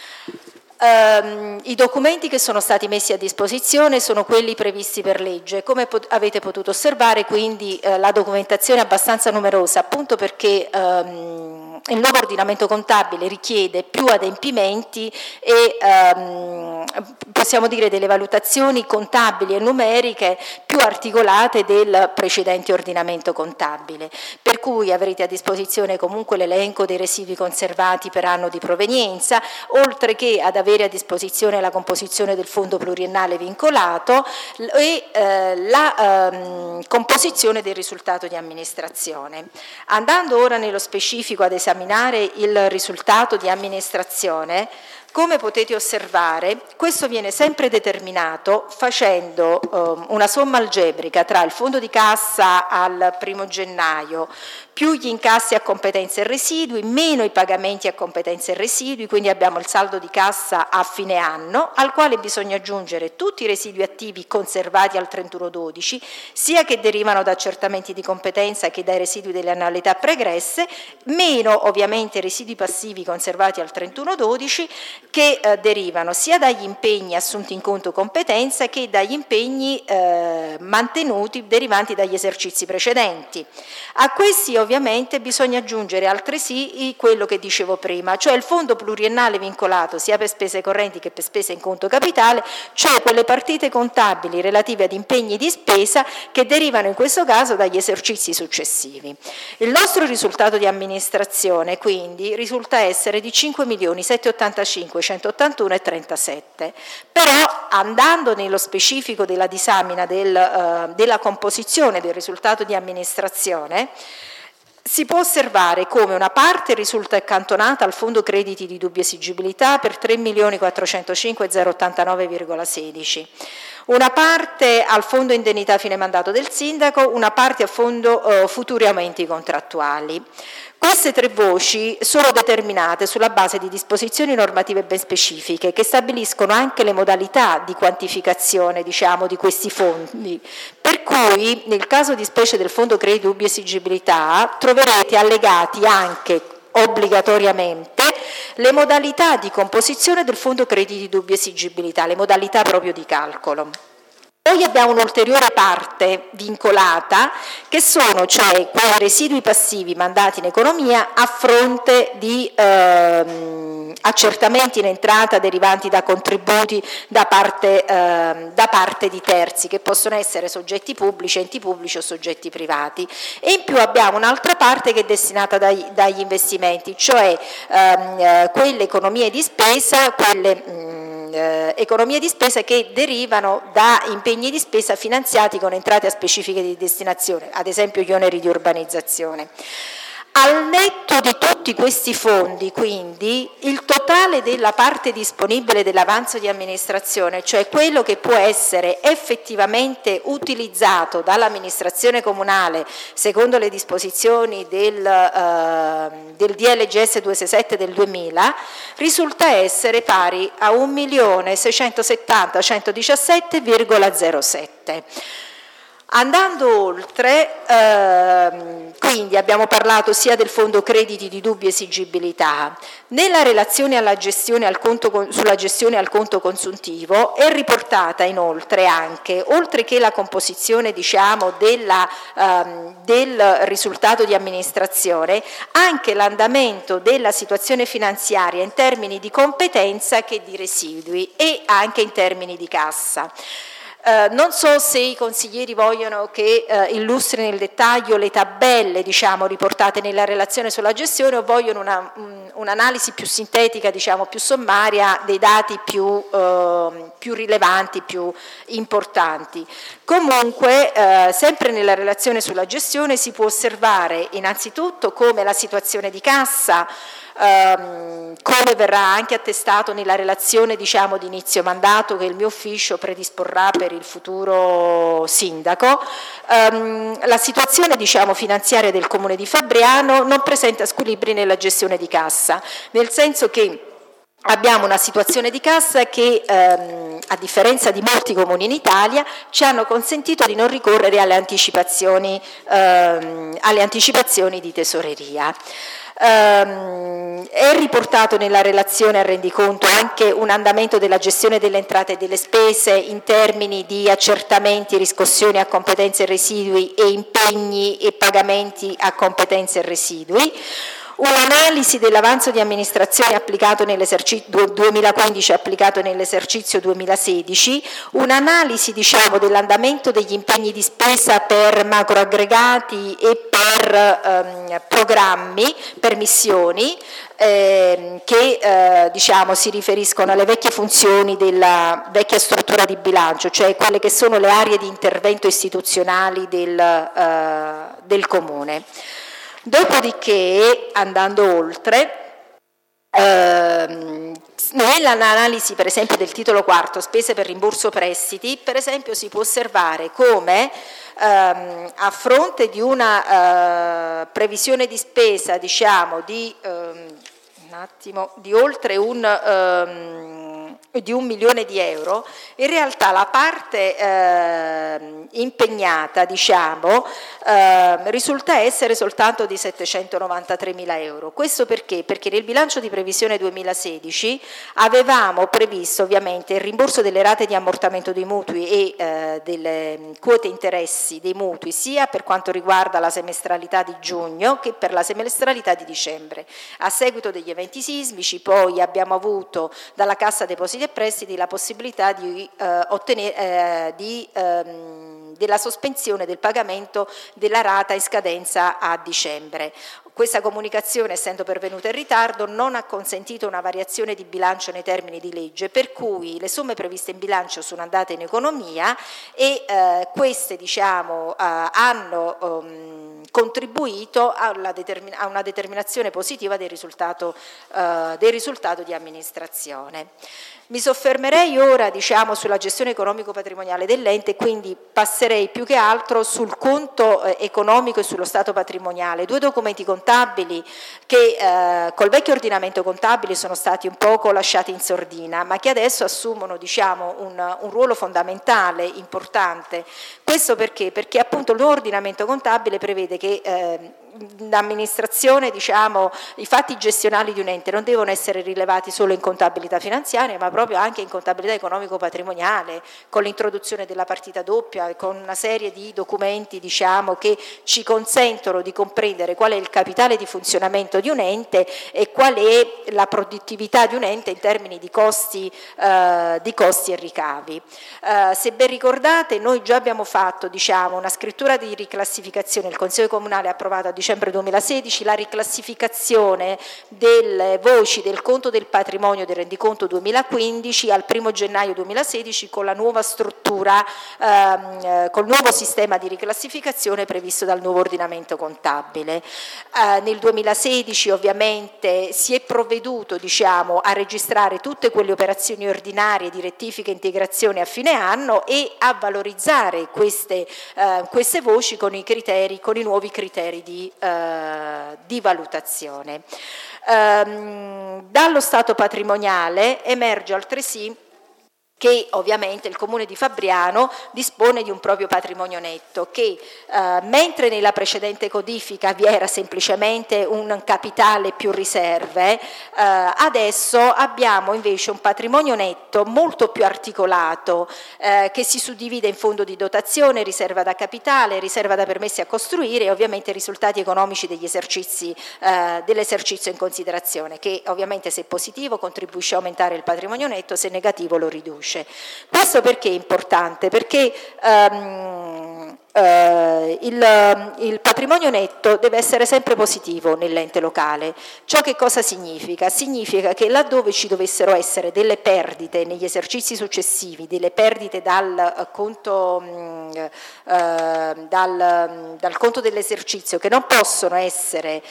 I documenti che sono stati messi a disposizione sono quelli previsti per legge. Come avete potuto osservare, quindi la documentazione è abbastanza numerosa, appunto perché il nuovo ordinamento contabile richiede più adempimenti e possiamo dire delle valutazioni contabili e numeriche più articolate del precedente ordinamento contabile, per cui avrete a disposizione comunque l'elenco dei residui conservati per anno di provenienza, oltre che ad avere a disposizione la composizione del fondo pluriennale vincolato e la composizione del risultato di amministrazione. Andando ora nello specifico ad esaminare il risultato di amministrazione, come potete osservare, questo viene sempre determinato facendo una somma algebrica tra il fondo di cassa al 1° gennaio più gli incassi a competenza e residui, meno i pagamenti a competenza e residui, quindi abbiamo il saldo di cassa a fine anno, al quale bisogna aggiungere tutti i residui attivi conservati al 31/12, sia che derivano da accertamenti di competenza che dai residui delle annualità pregresse, meno ovviamente i residui passivi conservati al 31/12, che derivano sia dagli impegni assunti in conto competenza che dagli impegni mantenuti derivanti dagli esercizi precedenti. A questi ovviamente bisogna aggiungere altresì quello che dicevo prima, cioè il fondo pluriennale vincolato sia per spese correnti che per spese in conto capitale, cioè quelle partite contabili relative ad impegni di spesa che derivano in questo caso dagli esercizi successivi. Il nostro risultato di amministrazione quindi risulta essere di 5.785.181,37, però andando nello specifico della disamina della composizione del risultato di amministrazione, si può osservare come una parte risulta accantonata al fondo crediti di dubbia esigibilità per 3.405.089,16, una parte al fondo indennità fine mandato del sindaco, una parte a fondo futuri aumenti contrattuali. Queste 3 voci sono determinate sulla base di disposizioni normative ben specifiche che stabiliscono anche le modalità di quantificazione, diciamo, di questi fondi, per cui nel caso di specie del fondo crediti dubbia esigibilità troverete allegati anche obbligatoriamente le modalità di composizione del fondo crediti di dubbia esigibilità, le modalità proprio di calcolo. Poi abbiamo un'ulteriore parte vincolata che sono cioè quei residui passivi mandati in economia a fronte di accertamenti in entrata derivanti da contributi da parte di terzi che possono essere soggetti pubblici, enti pubblici o soggetti privati, e in più abbiamo un'altra parte che è destinata dagli investimenti, cioè quelle economie di spesa, economie di spesa che derivano da impegni di spesa finanziati con entrate a specifiche di destinazione, ad esempio gli oneri di urbanizzazione. Al netto di tutti questi fondi, quindi, il totale della parte disponibile dell'avanzo di amministrazione, cioè quello che può essere effettivamente utilizzato dall'amministrazione comunale secondo le disposizioni del DLGS 267 del 2000, risulta essere pari a 1.670.117,07. Andando oltre, quindi abbiamo parlato sia del fondo crediti di dubbia esigibilità, nella relazione alla gestione sulla gestione al conto consuntivo è riportata inoltre anche, oltre che la composizione diciamo del risultato di amministrazione, anche l'andamento della situazione finanziaria in termini di competenza che di residui e anche in termini di cassa. Non so se i consiglieri vogliono che illustri nel dettaglio le tabelle diciamo, riportate nella relazione sulla gestione o vogliono un'analisi più sintetica, diciamo, più sommaria dei dati più rilevanti, più importanti. Comunque, sempre nella relazione sulla gestione si può osservare innanzitutto come la situazione di cassa, come verrà anche attestato nella relazione diciamo di inizio mandato che il mio ufficio predisporrà per il futuro sindaco, la situazione diciamo finanziaria del comune di Fabriano non presenta squilibri nella gestione di cassa, nel senso che abbiamo una situazione di cassa che, a differenza di molti comuni in Italia, ci hanno consentito di non ricorrere alle anticipazioni di tesoreria. È riportato nella relazione al rendiconto anche un andamento della gestione delle entrate e delle spese in termini di accertamenti, riscossioni a competenze e residui e impegni e pagamenti a competenze e residui. Un'analisi dell'avanzo di amministrazione applicato nell'esercizio 2015 applicato nell'esercizio 2016, un'analisi diciamo, dell'andamento degli impegni di spesa per macroaggregati e per programmi, per missioni che diciamo, si riferiscono alle vecchie funzioni della vecchia struttura di bilancio, cioè quelle che sono le aree di intervento istituzionali del Comune. Dopodiché, andando oltre, nell'analisi per esempio del titolo quarto, spese per rimborso prestiti, per esempio si può osservare come a fronte di una previsione di spesa diciamo di oltre di 1 milione di euro, in realtà la parte impegnata diciamo, risulta essere soltanto di 793 mila euro. Questo perché? Perché nel bilancio di previsione 2016 avevamo previsto ovviamente il rimborso delle rate di ammortamento dei mutui e delle quote interessi dei mutui sia per quanto riguarda la semestralità di giugno che per la semestralità di dicembre. A seguito degli eventi sismici poi abbiamo avuto dalla Cassa Depositi e Prestiti la possibilità di ottenere della sospensione del pagamento della rata in scadenza a dicembre. Questa comunicazione, essendo pervenuta in ritardo, non ha consentito una variazione di bilancio nei termini di legge, per cui le somme previste in bilancio sono andate in economia e queste hanno contribuito a una determinazione positiva del risultato di amministrazione. Mi soffermerei ora sulla gestione economico-patrimoniale dell'ente, quindi passerei più che altro sul conto economico e sullo stato patrimoniale, due documenti contabili che col vecchio ordinamento contabile sono stati un poco lasciati in sordina, ma che adesso assumono un ruolo fondamentale, importante. Questo perché? Perché appunto il nuovo ordinamento contabile prevede che l'amministrazione, i fatti gestionali di un ente non devono essere rilevati solo in contabilità finanziaria, ma proprio anche in contabilità economico-patrimoniale, con l'introduzione della partita doppia, con una serie di documenti che ci consentono di comprendere qual è il capitale di funzionamento di un ente e qual è la produttività di un ente in termini di costi e ricavi. Se ben ricordate, noi già abbiamo fatto una scrittura di riclassificazione, il Consiglio Comunale ha approvato a dicembre 2016 la riclassificazione delle voci del conto del patrimonio del rendiconto 2015 al 1 gennaio 2016 con la nuova struttura, col nuovo sistema di riclassificazione previsto dal nuovo ordinamento contabile. Nel 2016 ovviamente si è provveduto a registrare tutte quelle operazioni ordinarie di rettifica e integrazione a fine anno e a valorizzare queste voci con i nuovi criteri di valutazione. Dallo stato patrimoniale emerge altresì che ovviamente il Comune di Fabriano dispone di un proprio patrimonio netto che mentre nella precedente codifica vi era semplicemente un capitale più riserve, adesso abbiamo invece un patrimonio netto molto più articolato che si suddivide in fondo di dotazione, riserva da capitale, riserva da permessi a costruire e ovviamente risultati economici dell'esercizio in considerazione, che ovviamente se positivo contribuisce a aumentare il patrimonio netto, se negativo lo riduce. Questo perché è importante? Perché il patrimonio netto deve essere sempre positivo nell'ente locale. Ciò che cosa significa? Significa che laddove ci dovessero essere delle perdite negli esercizi successivi, delle perdite dal conto dell'esercizio che non possono essere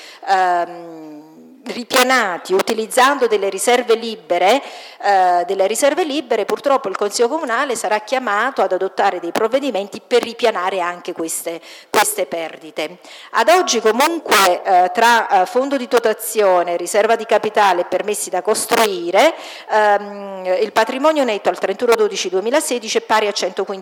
ripianati utilizzando delle riserve libere, purtroppo il Consiglio Comunale sarà chiamato ad adottare dei provvedimenti per ripianare anche queste perdite. Ad oggi comunque tra fondo di dotazione, riserva di capitale e permessi da costruire, il patrimonio netto al 31/12/2016 è pari a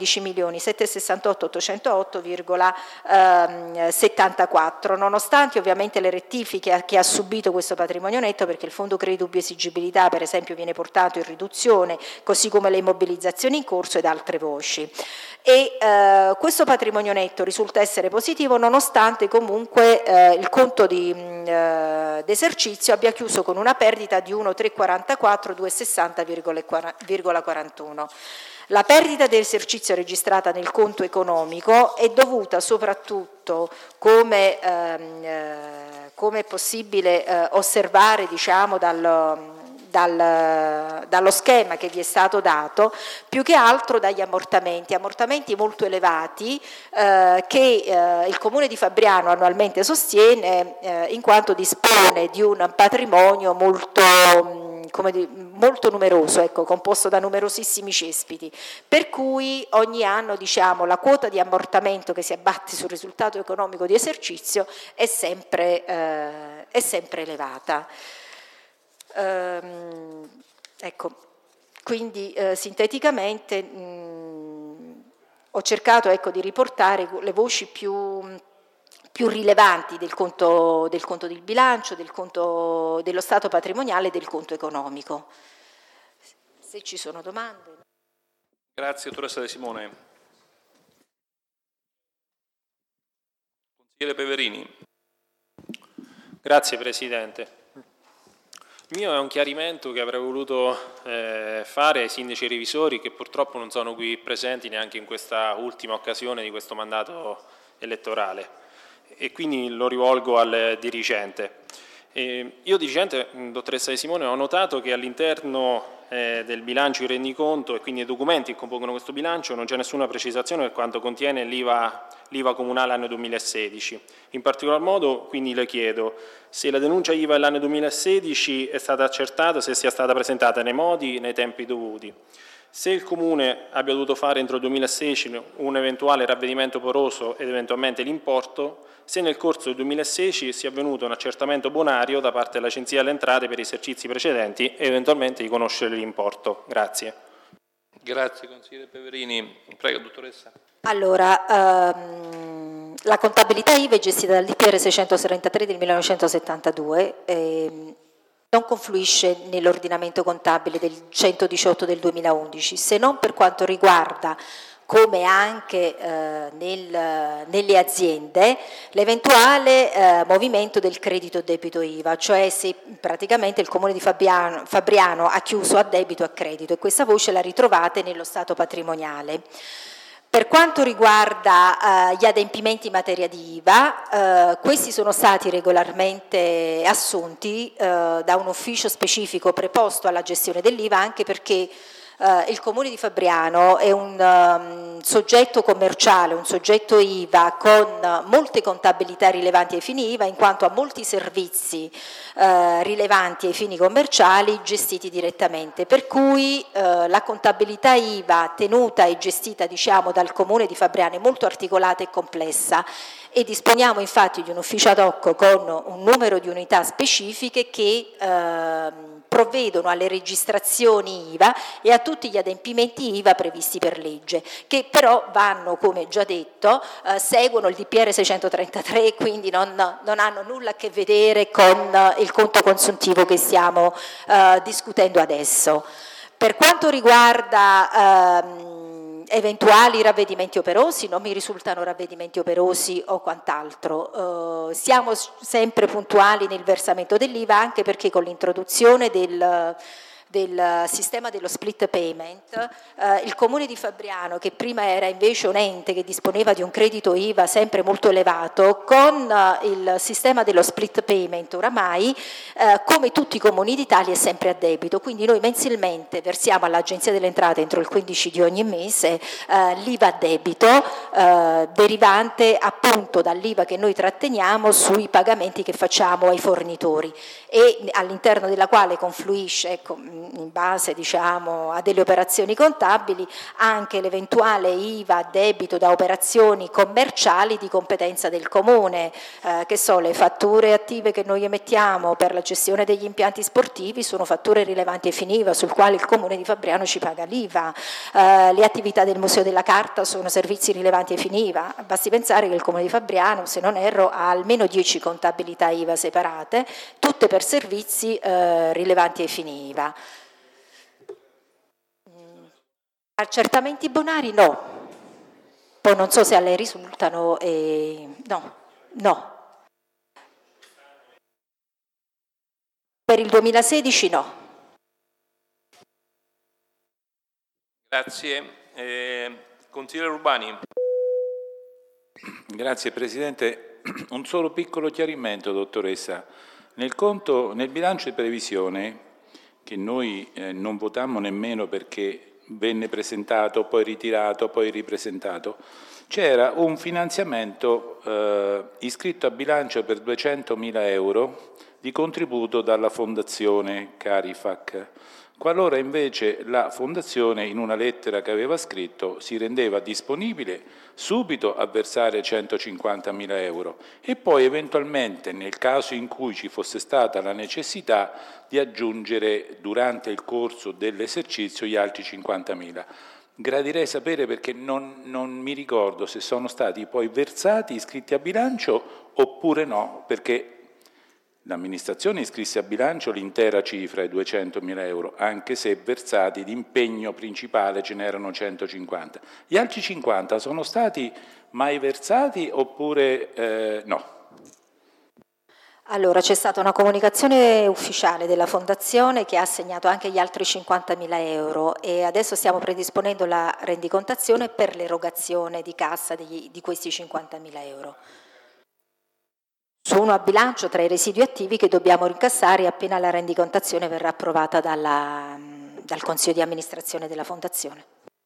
115.768.800,74, nonostante ovviamente le rettifiche che ha subito questo patrimonio netto, perché il fondo credito dubbia esigibilità per esempio viene portato in riduzione, così come le immobilizzazioni in corso ed altre voci. E questo patrimonio netto risulta essere positivo nonostante comunque il conto d'esercizio abbia chiuso con una perdita di 1.344.260,41. La perdita dell'esercizio registrata nel conto economico è dovuta soprattutto, come è possibile osservare dallo schema che vi è stato dato, più che altro dagli ammortamenti molto elevati che il Comune di Fabriano annualmente sostiene in quanto dispone di un patrimonio molto numeroso, composto da numerosissimi cespiti, per cui ogni anno la quota di ammortamento che si abbatte sul risultato economico di esercizio è sempre elevata. Quindi sinteticamente ho cercato di riportare le voci più rilevanti del conto del bilancio, del conto dello stato patrimoniale e del conto economico. Se ci sono domande. Grazie, dottoressa De Simone. Consigliere Peverini. Grazie Presidente. Il mio è un chiarimento che avrei voluto fare ai sindaci e revisori che purtroppo non sono qui presenti neanche in questa ultima occasione di questo mandato elettorale. e quindi lo rivolgo al dirigente. Io dirigente, dottoressa De Simone, ho notato che all'interno del bilancio di rendiconto e quindi i documenti che compongono questo bilancio non c'è nessuna precisazione per quanto contiene l'IVA comunale anno 2016. In particolar modo quindi le chiedo se la denuncia IVA dell'anno 2016 è stata accertata, se sia stata presentata nei modi e nei tempi dovuti. Se il Comune abbia dovuto fare entro il 2016 un eventuale ravvedimento poroso ed eventualmente l'importo, se nel corso del 2016 sia avvenuto un accertamento bonario da parte dell'Agenzia delle Entrate per i esercizi precedenti e eventualmente di conoscere l'importo. Grazie. Grazie consigliere Peverini. Prego, dottoressa. Allora, la contabilità IVA è gestita dal DPR 633 del 1972, non confluisce nell'ordinamento contabile del 118 del 2011, se non per quanto riguarda, come anche nelle aziende, l'eventuale movimento del credito debito IVA, cioè se praticamente il Comune di Fabriano ha chiuso a debito a credito, e questa voce la ritrovate nello stato patrimoniale. Per quanto riguarda gli adempimenti in materia di IVA, questi sono stati regolarmente assunti da un ufficio specifico preposto alla gestione dell'IVA, anche perché il Comune di Fabriano è un soggetto commerciale, un soggetto IVA con molte contabilità rilevanti ai fini IVA, in quanto ha molti servizi rilevanti ai fini commerciali gestiti direttamente, per cui la contabilità IVA tenuta e gestita, diciamo, dal Comune di Fabriano è molto articolata e complessa, e disponiamo infatti di un ufficio ad hoc con un numero di unità specifiche che provvedono alle registrazioni IVA e a tutti gli adempimenti IVA previsti per legge, che però vanno, come già detto, seguono il DPR 633, quindi non hanno nulla a che vedere con il conto consuntivo che stiamo discutendo adesso. Per quanto riguarda eventuali ravvedimenti operosi, non mi risultano ravvedimenti operosi o quant'altro. Siamo sempre puntuali nel versamento dell'IVA, anche perché con l'introduzione del sistema dello split payment, il Comune di Fabriano, che prima era invece un ente che disponeva di un credito IVA sempre molto elevato, con il sistema dello split payment oramai, come tutti i comuni d'Italia, è sempre a debito, quindi noi mensilmente versiamo all'Agenzia delle Entrate entro il 15 di ogni mese l'IVA a debito derivante appunto dall'IVA che noi tratteniamo sui pagamenti che facciamo ai fornitori, e all'interno della quale confluisce, ecco, in base, diciamo, a delle operazioni contabili, anche l'eventuale IVA a debito da operazioni commerciali di competenza del Comune, che sono le fatture attive che noi emettiamo per la gestione degli impianti sportivi, sono fatture rilevanti ai fini IVA sul quale il Comune di Fabriano ci paga l'IVA, le attività del Museo della Carta sono servizi rilevanti ai fini IVA, basti pensare che il Comune di Fabriano, se non erro, ha almeno 10 contabilità IVA separate, tutte per servizi rilevanti ai fini IVA. Accertamenti bonari no, poi non so se a lei risultano, no. Per il 2016 no. Grazie. Consigliere Urbani. Grazie Presidente. Un solo piccolo chiarimento, dottoressa. Nel bilancio di previsione, che noi non votammo nemmeno perché venne presentato, poi ritirato, poi ripresentato, c'era un finanziamento iscritto a bilancio per 200.000 euro di contributo dalla Fondazione Carifac. Qualora invece la Fondazione, in una lettera che aveva scritto, si rendeva disponibile subito a versare 150.000 euro e poi eventualmente, nel caso in cui ci fosse stata la necessità, di aggiungere durante il corso dell'esercizio gli altri 50.000. Gradirei sapere, perché non mi ricordo se sono stati poi versati, iscritti a bilancio oppure no, perché l'amministrazione iscrisse a bilancio l'intera cifra, i 200.000 euro, anche se versati d'impegno principale ce n'erano 150. Gli altri 50 sono stati mai versati oppure no? Allora, c'è stata una comunicazione ufficiale della Fondazione che ha assegnato anche gli altri 50.000 euro e adesso stiamo predisponendo la rendicontazione per l'erogazione di cassa di questi 50.000 euro. sono a bilancio tra i residui attivi che dobbiamo ricassare appena la rendicontazione verrà approvata dal Consiglio di amministrazione della Fondazione.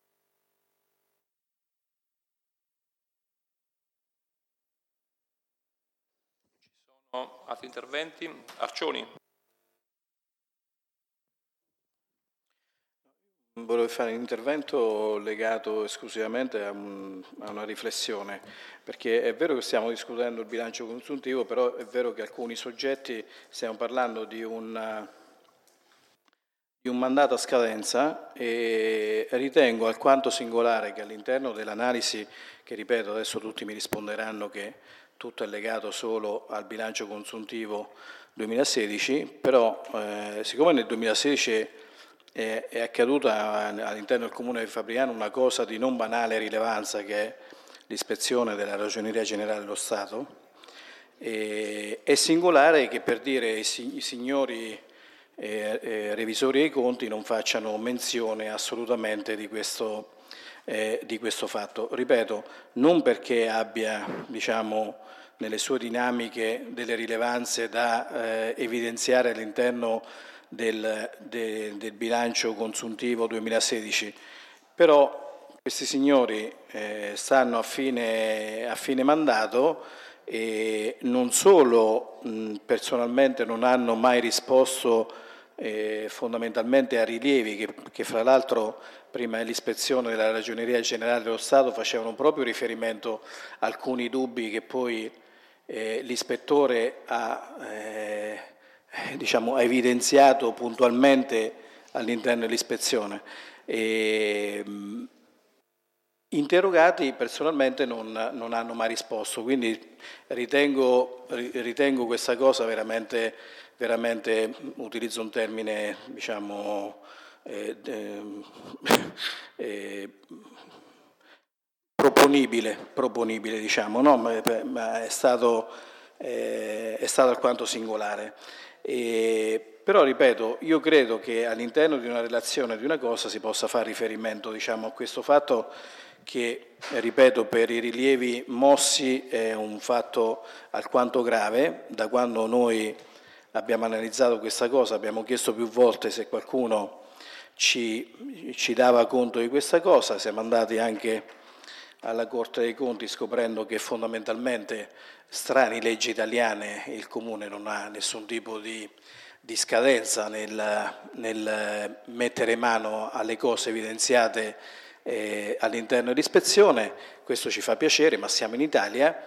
Ci sono altri interventi? Arcioni? Volevo fare un intervento legato esclusivamente a una riflessione, perché è vero che stiamo discutendo il bilancio consuntivo, però è vero che alcuni soggetti, stiamo parlando di un mandato a scadenza, e ritengo alquanto singolare che all'interno dell'analisi, che ripeto adesso tutti mi risponderanno che tutto è legato solo al bilancio consuntivo 2016, però siccome nel 2016 è accaduta all'interno del Comune di Fabriano una cosa di non banale rilevanza, che è l'ispezione della Ragioneria Generale dello Stato, è singolare che, per dire, i signori revisori dei conti non facciano menzione assolutamente di questo fatto. Ripeto, non perché abbia, diciamo, nelle sue dinamiche delle rilevanze da evidenziare all'interno del bilancio consuntivo 2016, però questi signori stanno a fine mandato e non solo personalmente non hanno mai risposto fondamentalmente a rilievi che fra l'altro prima dell'ispezione della Ragioneria Generale dello Stato facevano proprio riferimento a alcuni dubbi che poi l'ispettore ha evidenziato puntualmente all'interno dell'ispezione. Interrogati personalmente non hanno mai risposto, quindi ritengo questa cosa veramente, utilizzo un termine proponibile diciamo, no? Ma è stato alquanto singolare. Però ripeto, io credo che all'interno di una relazione di una cosa si possa fare riferimento, diciamo, a questo fatto che, ripeto, per i rilievi mossi è un fatto alquanto grave. Da quando noi abbiamo analizzato questa cosa abbiamo chiesto più volte se qualcuno ci dava conto di questa cosa, siamo andati anche alla Corte dei Conti scoprendo che fondamentalmente, strane leggi italiane, il Comune non ha nessun tipo di scadenza nel mettere mano alle cose evidenziate all'interno dell'ispezione. Questo ci fa piacere, ma siamo in Italia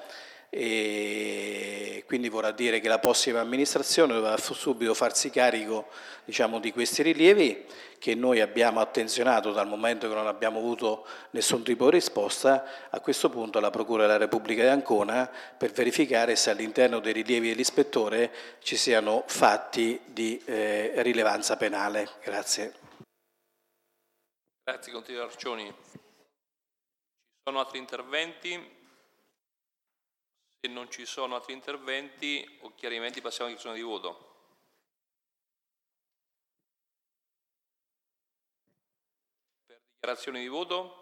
e quindi vorrà dire che la prossima amministrazione dovrà subito farsi carico, diciamo, di questi rilievi che noi abbiamo attenzionato dal momento che non abbiamo avuto nessun tipo di risposta. A questo punto alla Procura della Repubblica di Ancona per verificare se all'interno dei rilievi dell'ispettore ci siano fatti di rilevanza penale. Grazie. Grazie, consigliere Arcioni. Ci sono altri interventi? Se non ci sono altri interventi o chiarimenti, passiamo alla chiusura di voto. Per dichiarazioni di voto?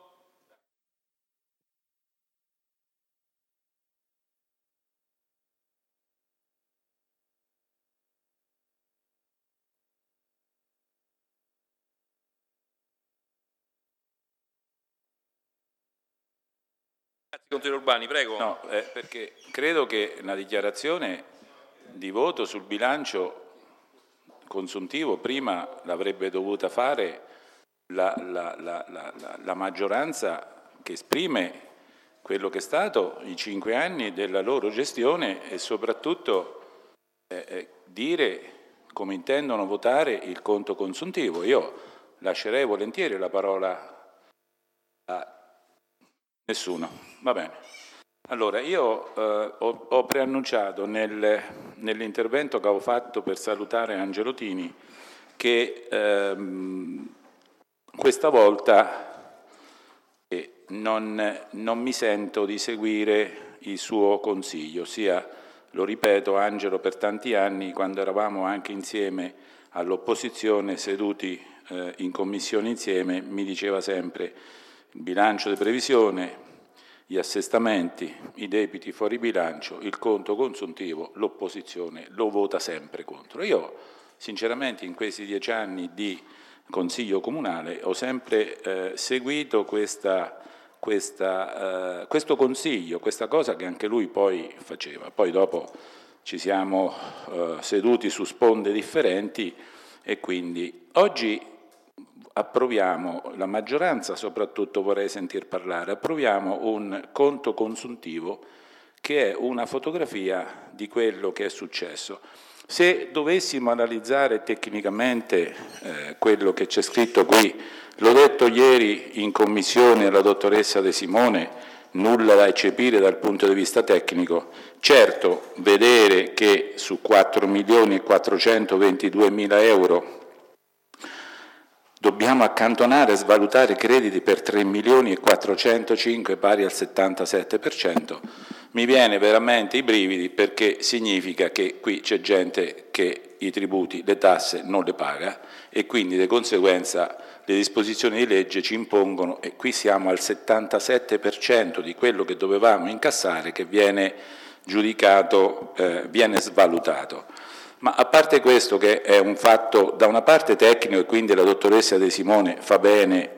Consigliere Urbani, prego. No, perché credo che la dichiarazione di voto sul bilancio consuntivo prima l'avrebbe dovuta fare la maggioranza che esprime quello che è stato i 5 anni della loro gestione e soprattutto dire come intendono votare il conto consuntivo. Io lascerei volentieri la parola a nessuno. Va bene. Allora, io ho preannunciato nell'intervento che avevo fatto per salutare Angelo Tini che questa volta non mi sento di seguire il suo consiglio, ossia, lo ripeto, Angelo per tanti anni, quando eravamo anche insieme all'opposizione, seduti in commissione insieme, mi diceva sempre il bilancio di previsione, gli assestamenti, i debiti fuori bilancio, il conto consuntivo, l'opposizione lo vota sempre contro. Io sinceramente in questi 10 anni di Consiglio Comunale ho sempre seguito questo consiglio, questa cosa che anche lui poi faceva. Poi dopo ci siamo seduti su sponde differenti e quindi oggi approviamo, la maggioranza soprattutto vorrei sentir parlare, approviamo un conto consuntivo che è una fotografia di quello che è successo. Se dovessimo analizzare tecnicamente quello che c'è scritto qui, l'ho detto ieri in commissione alla dottoressa De Simone, nulla da eccepire dal punto di vista tecnico. Certo, vedere che su 4.422.000 euro dobbiamo accantonare e svalutare crediti per 3.405.000 pari al 77%, mi viene veramente i brividi, perché significa che qui c'è gente che i tributi, le tasse non le paga e quindi di conseguenza le disposizioni di legge ci impongono, e qui siamo al 77% di quello che dovevamo incassare che viene giudicato, viene svalutato. Ma a parte questo, che è un fatto da una parte tecnico e quindi la dottoressa De Simone fa bene,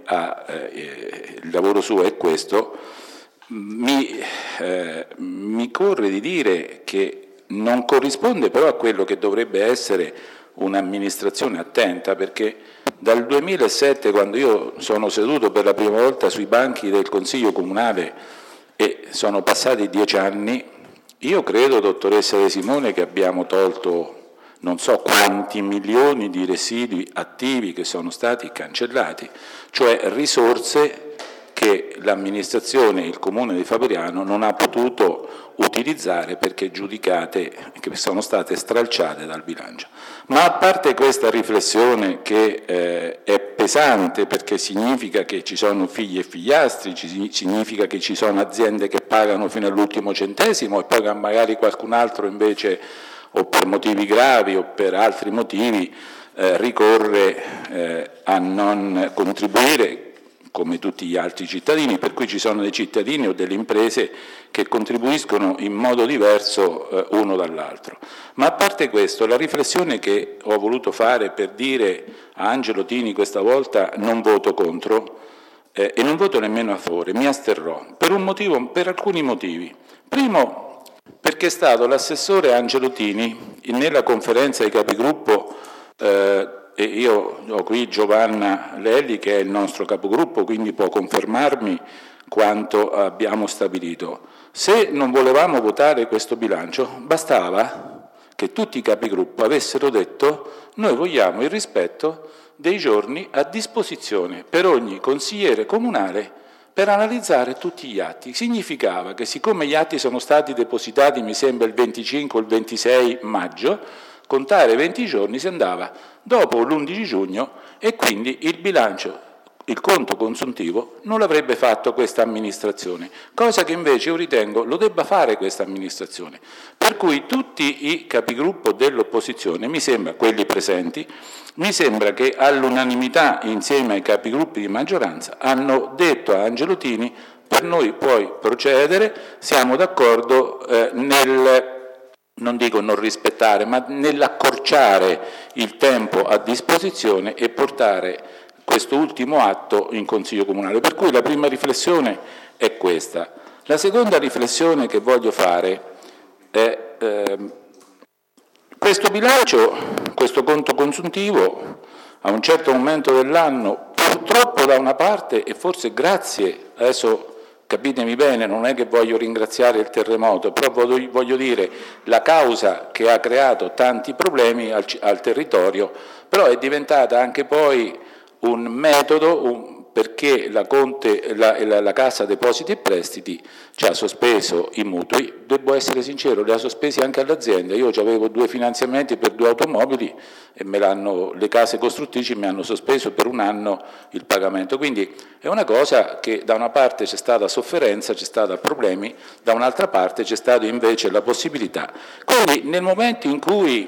il lavoro suo è questo, mi corre di dire che non corrisponde però a quello che dovrebbe essere un'amministrazione attenta, perché dal 2007, quando io sono seduto per la prima volta sui banchi del Consiglio Comunale e sono passati 10 anni, io credo, dottoressa De Simone, che abbiamo tolto non so quanti milioni di residui attivi che sono stati cancellati, cioè risorse che l'amministrazione, il Comune di Fabriano non ha potuto utilizzare perché giudicate, che sono state stralciate dal bilancio. Ma a parte questa riflessione che è pesante, perché significa che ci sono figli e figliastri, significa che ci sono aziende che pagano fino all'ultimo centesimo e poi magari qualcun altro invece, o per motivi gravi o per altri motivi, ricorre a non contribuire come tutti gli altri cittadini, per cui ci sono dei cittadini o delle imprese che contribuiscono in modo diverso uno dall'altro. Ma a parte questo, la riflessione che ho voluto fare per dire a Angelo Tini questa volta non voto contro e non voto nemmeno a favore, mi asterrò per alcuni motivi. Primo, perché è stato l'assessore Angelo Tini nella conferenza dei capigruppo, e io ho qui Giovanna Lelli che è il nostro capogruppo, quindi può confermarmi quanto abbiamo stabilito. Se non volevamo votare questo bilancio, bastava che tutti i capigruppo avessero detto: noi vogliamo il rispetto dei giorni a disposizione per ogni consigliere comunale per analizzare tutti gli atti. Significava che, siccome gli atti sono stati depositati, mi sembra il 25 o il 26 maggio, contare 20 giorni si andava dopo l'11 giugno e quindi il bilancio, il conto consuntivo non l'avrebbe fatto questa amministrazione, cosa che invece io ritengo lo debba fare questa amministrazione. Per cui tutti i capigruppo dell'opposizione, mi sembra, quelli presenti, mi sembra che all'unanimità insieme ai capigruppi di maggioranza hanno detto a Angelo Tini: per noi puoi procedere, siamo d'accordo non dico non rispettare, ma nell'accorciare il tempo a disposizione e portare questo ultimo atto in Consiglio Comunale. Per cui la prima riflessione è questa. La seconda riflessione che voglio fare è questo bilancio, questo conto consuntivo, a un certo momento dell'anno, purtroppo da una parte, e forse grazie, adesso capitemi bene, non è che voglio ringraziare il terremoto, però voglio dire la causa che ha creato tanti problemi al territorio, però è diventata anche poi un metodo, perché la Cassa Depositi e Prestiti ci ha sospeso i mutui, devo essere sincero, li ha sospesi anche all'azienda. Io avevo 2 finanziamenti per 2 automobili e le case costruttrici mi hanno sospeso per 1 anno il pagamento. Quindi è una cosa che da una parte c'è stata sofferenza, c'è stata problemi, da un'altra parte c'è stata invece la possibilità. Quindi nel momento in cui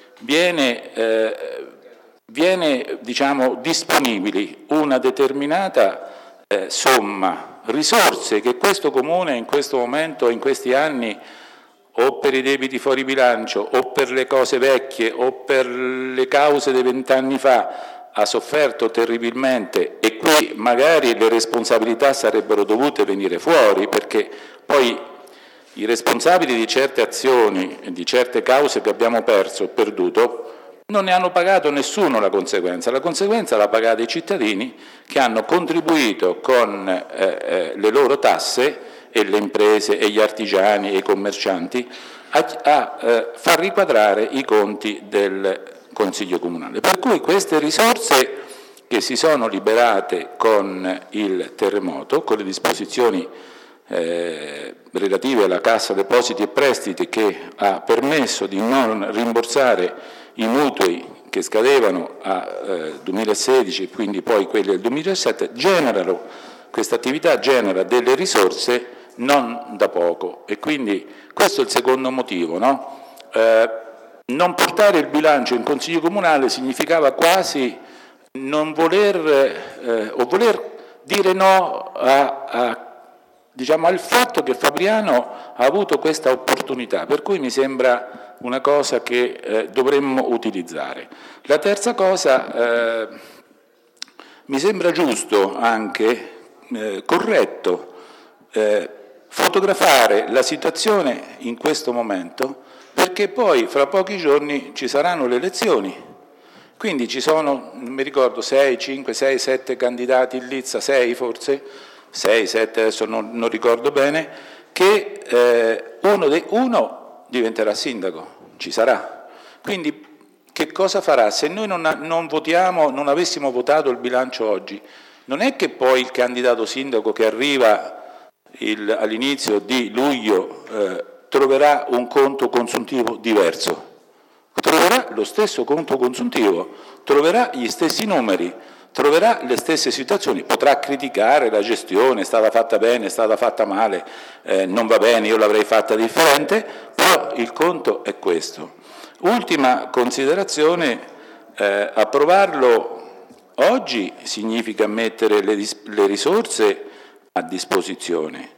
viene diciamo disponibili una determinata somma risorse che questo Comune in questo momento, in questi anni, o per i debiti fuori bilancio, o per le cose vecchie, o per le cause dei 20 anni fa, ha sofferto terribilmente, e qui magari le responsabilità sarebbero dovute venire fuori, perché poi i responsabili di certe azioni e di certe cause che abbiamo perso o perduto non ne hanno pagato nessuno la conseguenza l'ha pagata i cittadini che hanno contribuito con le loro tasse, e le imprese e gli artigiani e i commercianti a far riquadrare i conti del Consiglio Comunale. Per cui queste risorse che si sono liberate con il terremoto, con le disposizioni relative alla Cassa Depositi e Prestiti, che ha permesso di non rimborsare i mutui che scadevano a 2016 e quindi poi quelli del 2017, questa attività genera delle risorse non da poco, e quindi questo è il secondo motivo, no? Non portare il bilancio in Consiglio Comunale significava quasi non voler o voler dire no diciamo, al fatto che Fabriano ha avuto questa opportunità, per cui mi sembra una cosa che dovremmo utilizzare. La terza cosa, mi sembra giusto anche, corretto, fotografare la situazione in questo momento, perché poi fra pochi giorni ci saranno le elezioni, quindi ci sono, non mi ricordo, 6, 5, 6, 7 candidati in lizza, 6 forse, 6, 7, adesso non ricordo bene, che uno diventerà sindaco, ci sarà. Quindi che cosa farà? Se noi non votiamo, non avessimo votato il bilancio oggi, non è che poi il candidato sindaco che arriva all'inizio di luglio troverà un conto consuntivo diverso, troverà lo stesso conto consuntivo, troverà gli stessi numeri, troverà le stesse situazioni, potrà criticare la gestione, è stata fatta bene, è stata fatta male, non va bene, io l'avrei fatta differente, però il conto è questo. Ultima considerazione, approvarlo oggi significa mettere le risorse a disposizione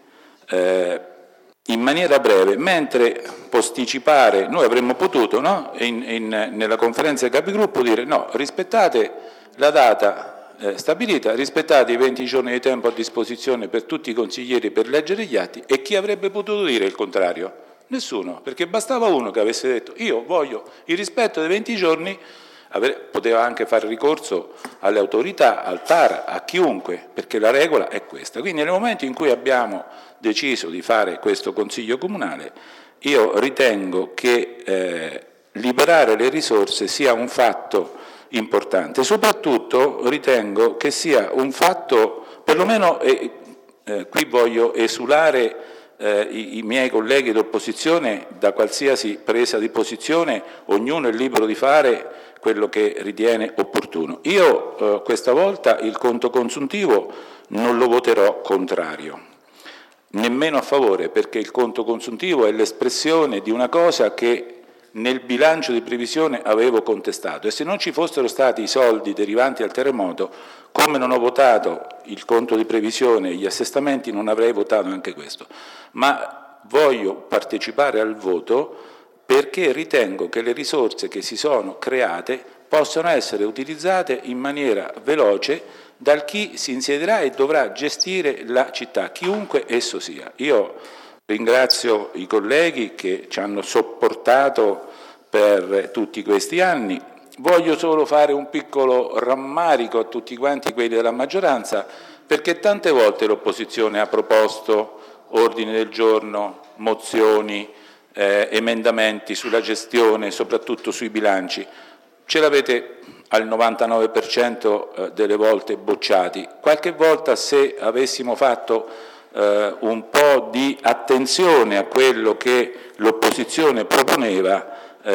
in maniera breve, mentre posticipare, noi avremmo potuto, no? Nella conferenza dei capigruppo dire no, rispettate la data stabilita, rispettate i 20 giorni di tempo a disposizione per tutti i consiglieri per leggere gli atti, e chi avrebbe potuto dire il contrario? Nessuno, perché bastava uno che avesse detto io voglio il rispetto dei 20 giorni, poteva anche fare ricorso alle autorità, al TAR, a chiunque, perché la regola è questa. Quindi nel momento in cui abbiamo deciso di fare questo Consiglio Comunale, io ritengo che liberare le risorse sia un fatto importante, soprattutto ritengo che sia un fatto, perlomeno qui voglio esulare i miei colleghi d'opposizione da qualsiasi presa di posizione, ognuno è libero di fare quello che ritiene opportuno. Io questa volta il conto consuntivo non lo voterò contrario, nemmeno a favore, perché il conto consuntivo è l'espressione di una cosa che nel bilancio di previsione avevo contestato, e se non ci fossero stati i soldi derivanti dal terremoto, come non ho votato il conto di previsione e gli assestamenti, non avrei votato anche questo. Ma voglio partecipare al voto perché ritengo che le risorse che si sono create possano essere utilizzate in maniera veloce da chi si insiederà e dovrà gestire la città, chiunque esso sia. Io ringrazio i colleghi che ci hanno sopportato per tutti questi anni. Voglio solo fare un piccolo rammarico a tutti quanti quelli della maggioranza, perché tante volte l'opposizione ha proposto ordini del giorno, mozioni, emendamenti sulla gestione, soprattutto sui bilanci. Ce l'avete al 99% delle volte bocciati. Qualche volta, se avessimo fatto un po' di attenzione a quello che l'opposizione proponeva,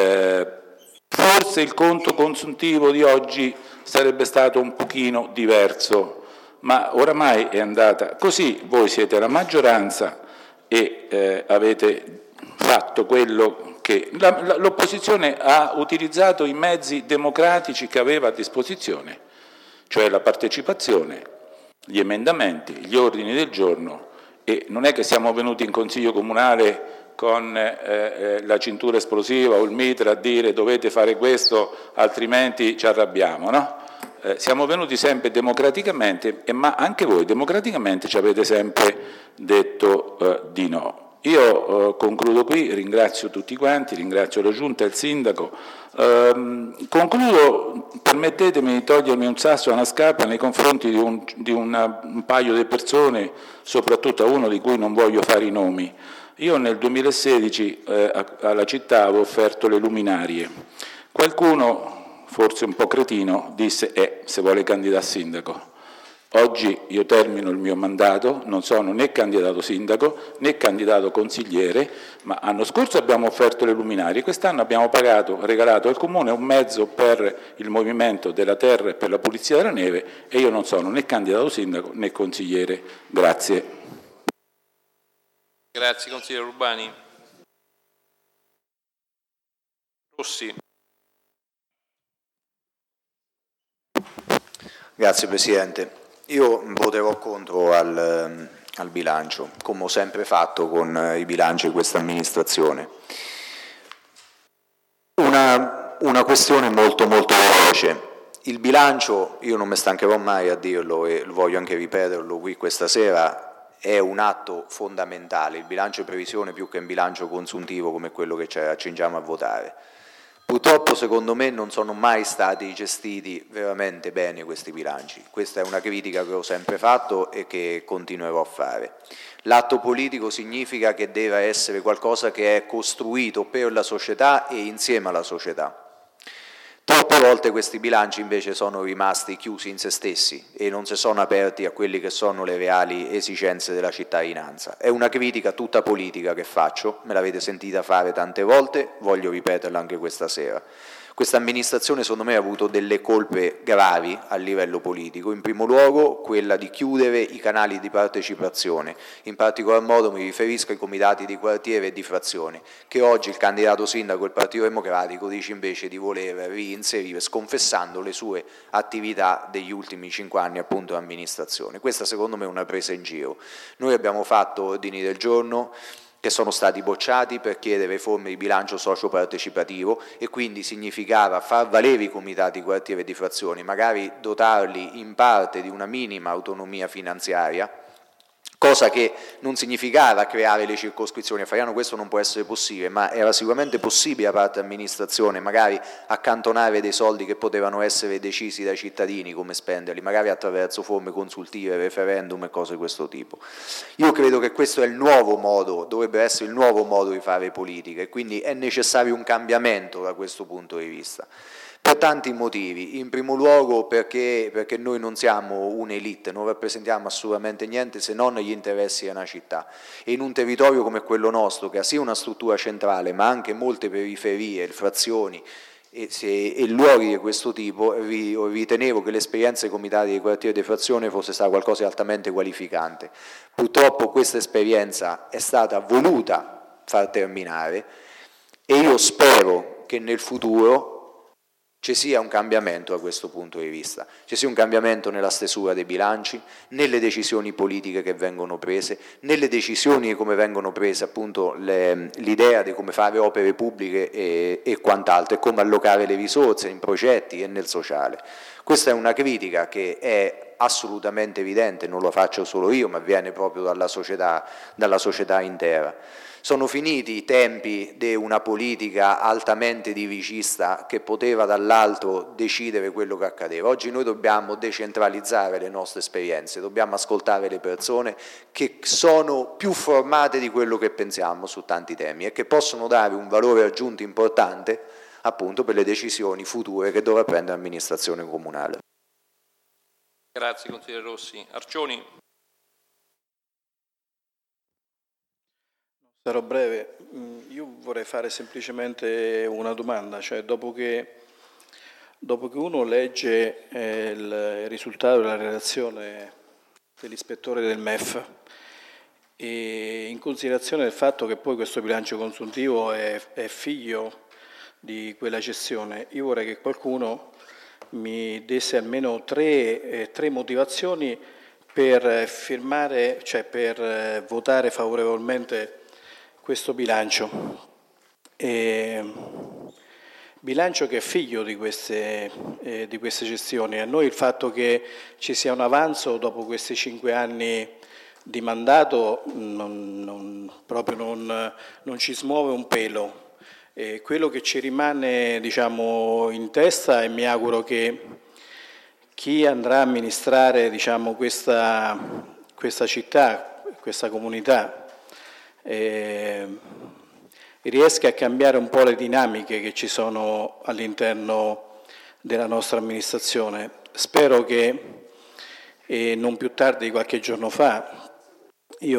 forse il conto consuntivo di oggi sarebbe stato un pochino diverso, ma oramai è andata così. Voi siete la maggioranza e avete fatto quello che l'opposizione ha utilizzato, i mezzi democratici che aveva a disposizione, cioè la partecipazione, gli emendamenti, gli ordini del giorno, e non è che siamo venuti in Consiglio Comunale con la cintura esplosiva o il mitra a dire dovete fare questo altrimenti ci arrabbiamo, no? Siamo venuti sempre democraticamente, ma anche voi democraticamente ci avete sempre detto di no. Io concludo qui, ringrazio tutti quanti, ringrazio la Giunta e il Sindaco. Concludo, permettetemi di togliermi un sasso a una scarpa nei confronti di un paio di persone, soprattutto a uno di cui non voglio fare i nomi. Io nel 2016 alla città avevo offerto le luminarie. Qualcuno, forse un po' cretino, disse se vuole candidare sindaco. Oggi io termino il mio mandato, non sono né candidato sindaco né candidato consigliere, ma l'anno scorso abbiamo offerto le luminarie, quest'anno abbiamo regalato al Comune un mezzo per il movimento della terra e per la pulizia della neve e io non sono né candidato sindaco né consigliere. Grazie. Grazie consigliere Urbani. Rossi. Grazie Presidente. Io voterò contro al bilancio, come ho sempre fatto con i bilanci di questa amministrazione. Una questione molto veloce. Il bilancio, io non mi stancherò mai a dirlo e voglio anche ripeterlo qui questa sera, è un atto fondamentale. Il bilancio di previsione più che un bilancio consuntivo come quello che ci accingiamo a votare. Purtroppo secondo me non sono mai stati gestiti veramente bene questi bilanci. Questa è una critica che ho sempre fatto e che continuerò a fare. L'atto politico significa che deve essere qualcosa che è costruito per la società e insieme alla società. Troppe volte questi bilanci invece sono rimasti chiusi in se stessi e non si sono aperti a quelle che sono le reali esigenze della cittadinanza. È una critica tutta politica che faccio, me l'avete sentita fare tante volte, voglio ripeterla anche questa sera. Questa amministrazione secondo me ha avuto delle colpe gravi a livello politico, in primo luogo quella di chiudere i canali di partecipazione, in particolar modo mi riferisco ai comitati di quartiere e di frazione, che oggi il candidato sindaco del Partito Democratico dice invece di voler reinserire, sconfessando le sue attività degli ultimi 5 anni appunto di amministrazione. Questa secondo me è una presa in giro. Noi abbiamo fatto ordini del giorno che sono stati bocciati per chiedere forme di bilancio socio-partecipativo e quindi significava far valere i comitati di quartiere e di frazioni, magari dotarli in parte di una minima autonomia finanziaria, cosa che non significava creare le circoscrizioni a Fariano, questo non può essere possibile, ma era sicuramente possibile da parte dell'amministrazione magari accantonare dei soldi che potevano essere decisi dai cittadini come spenderli, magari attraverso forme consultive, referendum e cose di questo tipo. Io credo che questo è il nuovo modo, dovrebbe essere il nuovo modo di fare politica e quindi è necessario un cambiamento da questo punto di vista. Per tanti motivi, in primo luogo perché noi non siamo un'elite, non rappresentiamo assolutamente niente se non gli interessi di una città e in un territorio come quello nostro che ha sì una struttura centrale ma anche molte periferie, frazioni e luoghi di questo tipo, ritenevo che l'esperienza dei comitati di quartiere di frazione fosse stata qualcosa di altamente qualificante. Purtroppo questa esperienza è stata voluta far terminare e io spero che nel futuro ci sia un cambiamento da questo punto di vista, ci sia un cambiamento nella stesura dei bilanci, nelle decisioni politiche che vengono prese, nelle decisioni di come vengono prese appunto l'idea di come fare opere pubbliche e quant'altro, e come allocare le risorse in progetti e nel sociale. Questa è una critica che è assolutamente evidente, non lo faccio solo io, ma viene proprio dalla società intera. Sono finiti i tempi di una politica altamente dirigista che poteva dall'alto decidere quello che accadeva. Oggi noi dobbiamo decentralizzare le nostre esperienze, dobbiamo ascoltare le persone che sono più formate di quello che pensiamo su tanti temi e che possono dare un valore aggiunto importante appunto per le decisioni future che dovrà prendere l'amministrazione comunale. Grazie consigliere Rossi. Arcioni. Sarò breve, io vorrei fare semplicemente una domanda, cioè dopo che uno legge il risultato della relazione dell'ispettore del MEF e in considerazione del fatto che poi questo bilancio consuntivo è figlio di quella gestione, io vorrei che qualcuno mi desse almeno tre motivazioni per firmare, cioè per votare favorevolmente questo bilancio. Bilancio che è figlio di queste gestioni. A noi il fatto che ci sia un avanzo dopo questi 5 anni di mandato proprio non ci smuove un pelo. Quello che ci rimane, diciamo, in testa, e mi auguro che chi andrà a amministrare, diciamo, questa città, questa comunità, riesca a cambiare un po' le dinamiche che ci sono all'interno della nostra amministrazione. Spero che non più tardi di qualche giorno fa io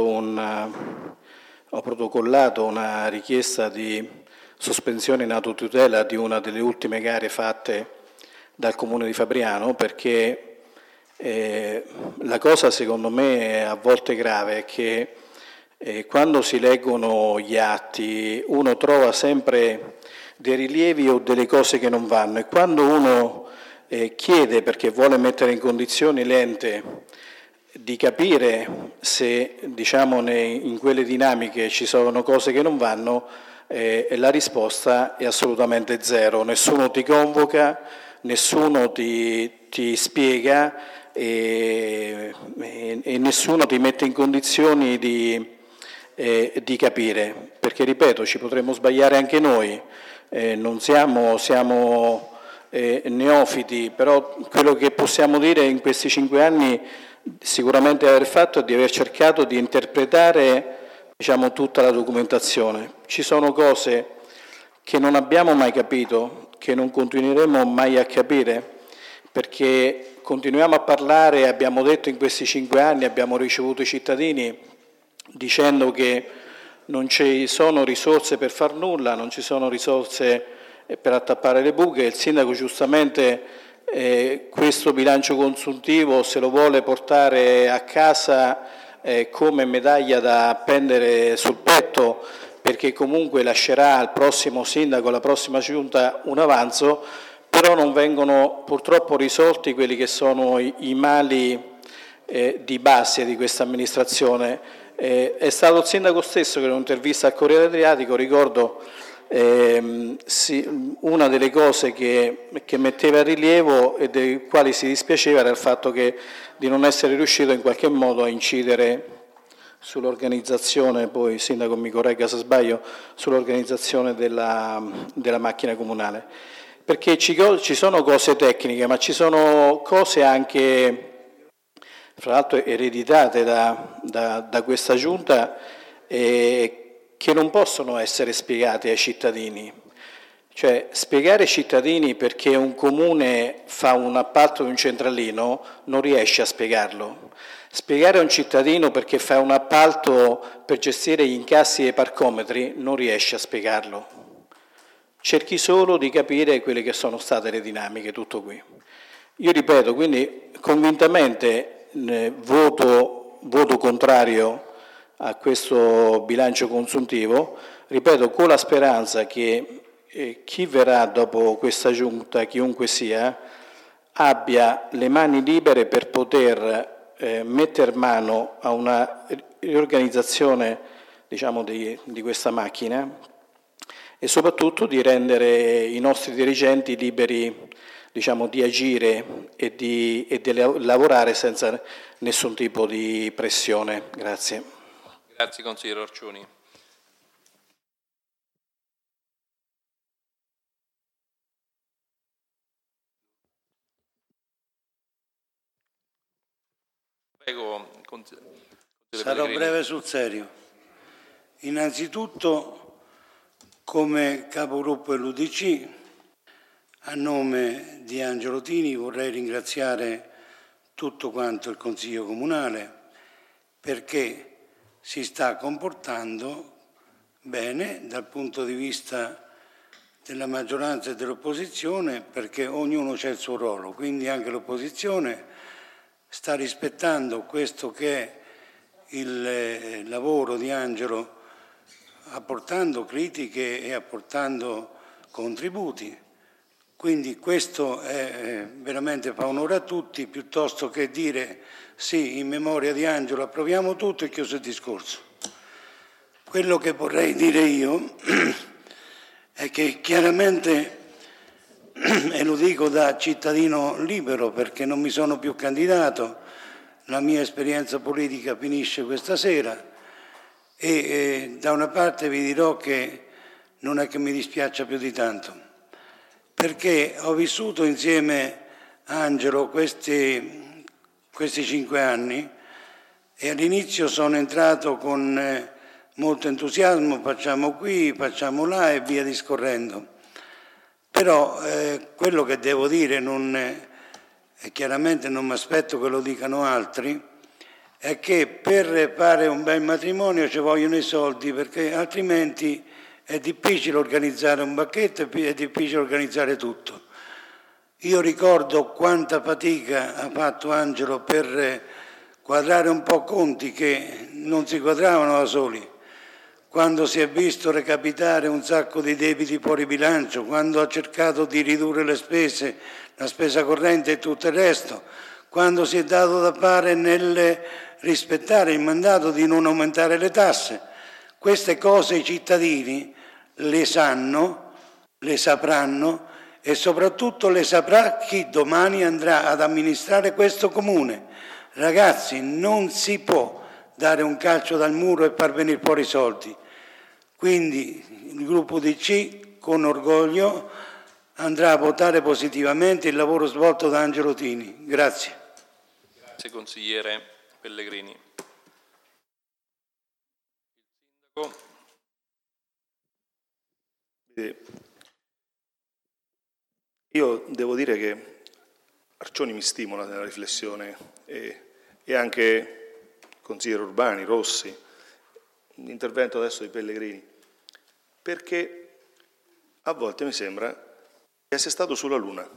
ho protocollato una richiesta di sospensione in autotutela di una delle ultime gare fatte dal Comune di Fabriano, perché la cosa secondo me a volte grave è che quando si leggono gli atti uno trova sempre dei rilievi o delle cose che non vanno, e quando uno chiede, perché vuole mettere in condizioni l'ente di capire se, diciamo, in quelle dinamiche ci sono cose che non vanno, la risposta è assolutamente zero. Nessuno ti convoca, nessuno ti spiega e nessuno ti mette in condizioni di capire, perché ripeto, ci potremmo sbagliare anche noi, non siamo neofiti, però quello che possiamo dire in questi 5 anni sicuramente aver fatto è di aver cercato di interpretare, diciamo, tutta la documentazione. Ci sono cose che non abbiamo mai capito, che non continueremo mai a capire, perché continuiamo a parlare, abbiamo detto in questi 5 anni, abbiamo ricevuto i cittadini dicendo che non ci sono risorse per far nulla, non ci sono risorse per attappare le buche. Il sindaco giustamente questo bilancio consuntivo se lo vuole portare a casa come medaglia da appendere sul petto, perché comunque lascerà al prossimo sindaco, alla prossima giunta, un avanzo, però non vengono purtroppo risolti quelli che sono i mali di base di questa amministrazione. È stato il sindaco stesso che in un'intervista al Corriere Adriatico, ricordo, una delle cose che metteva a rilievo e dei quali si dispiaceva era il fatto di non essere riuscito in qualche modo a incidere sull'organizzazione, poi il sindaco mi corregga se sbaglio, sull'organizzazione della macchina comunale, perché ci sono cose tecniche, ma ci sono cose anche, fra l'altro, ereditate da questa giunta che non possono essere spiegate ai cittadini. Cioè, spiegare ai cittadini perché un comune fa un appalto di un centralino non riesce a spiegarlo. Spiegare a un cittadino perché fa un appalto per gestire gli incassi dei parcometri non riesce a spiegarlo. Cerchi solo di capire quelle che sono state le dinamiche, tutto qui. Io ripeto, quindi convintamente voto contrario a questo bilancio consuntivo, ripeto, con la speranza che chi verrà dopo questa giunta, chiunque sia, abbia le mani libere per poter mettere mano a una riorganizzazione, diciamo, di questa macchina, e soprattutto di rendere i nostri dirigenti liberi, diciamo, di agire e di lavorare senza nessun tipo di pressione. Grazie. Grazie consigliere Orcioni. Prego, sarò breve sul serio. Innanzitutto, come capogruppo dell'UDC, a nome di Angelo Tini vorrei ringraziare tutto quanto il Consiglio Comunale, perché si sta comportando bene dal punto di vista della maggioranza e dell'opposizione, perché ognuno c'ha il suo ruolo, quindi anche l'opposizione sta rispettando questo che è il lavoro di Angelo, apportando critiche e apportando contributi, Quindi questo veramente fa onore a tutti, piuttosto che dire sì, in memoria di Angelo approviamo tutto e chiuso il discorso. Quello che vorrei dire io è che chiaramente, e lo dico da cittadino libero perché non mi sono più candidato, la mia esperienza politica finisce questa sera e da una parte vi dirò che non è che mi dispiaccia più di tanto, perché ho vissuto insieme a Angelo questi 5 anni e all'inizio sono entrato con molto entusiasmo, facciamo qui, facciamo là e via discorrendo. Però quello che devo dire, e chiaramente non mi aspetto che lo dicano altri, è che per fare un bel matrimonio ci vogliono i soldi, perché altrimenti è difficile organizzare un banchetto e è difficile organizzare tutto. Io ricordo quanta fatica ha fatto Angelo per quadrare un po' conti che non si quadravano da soli, quando si è visto recapitare un sacco di debiti fuori bilancio, quando ha cercato di ridurre le spese, la spesa corrente e tutto il resto, quando si è dato da fare nel rispettare il mandato di non aumentare le tasse. Queste cose i cittadini le sanno, le sapranno e soprattutto le saprà chi domani andrà ad amministrare questo comune. Ragazzi, non si può dare un calcio dal muro e far venire fuori i soldi. Quindi il gruppo DC con orgoglio andrà a votare positivamente il lavoro svolto da Angelo Tini. Grazie. Grazie consigliere Pellegrini. Io devo dire che Arcioni mi stimola nella riflessione e anche consigliere Urbani, Rossi, l'intervento adesso di Pellegrini, perché a volte mi sembra che sia stato sulla Luna.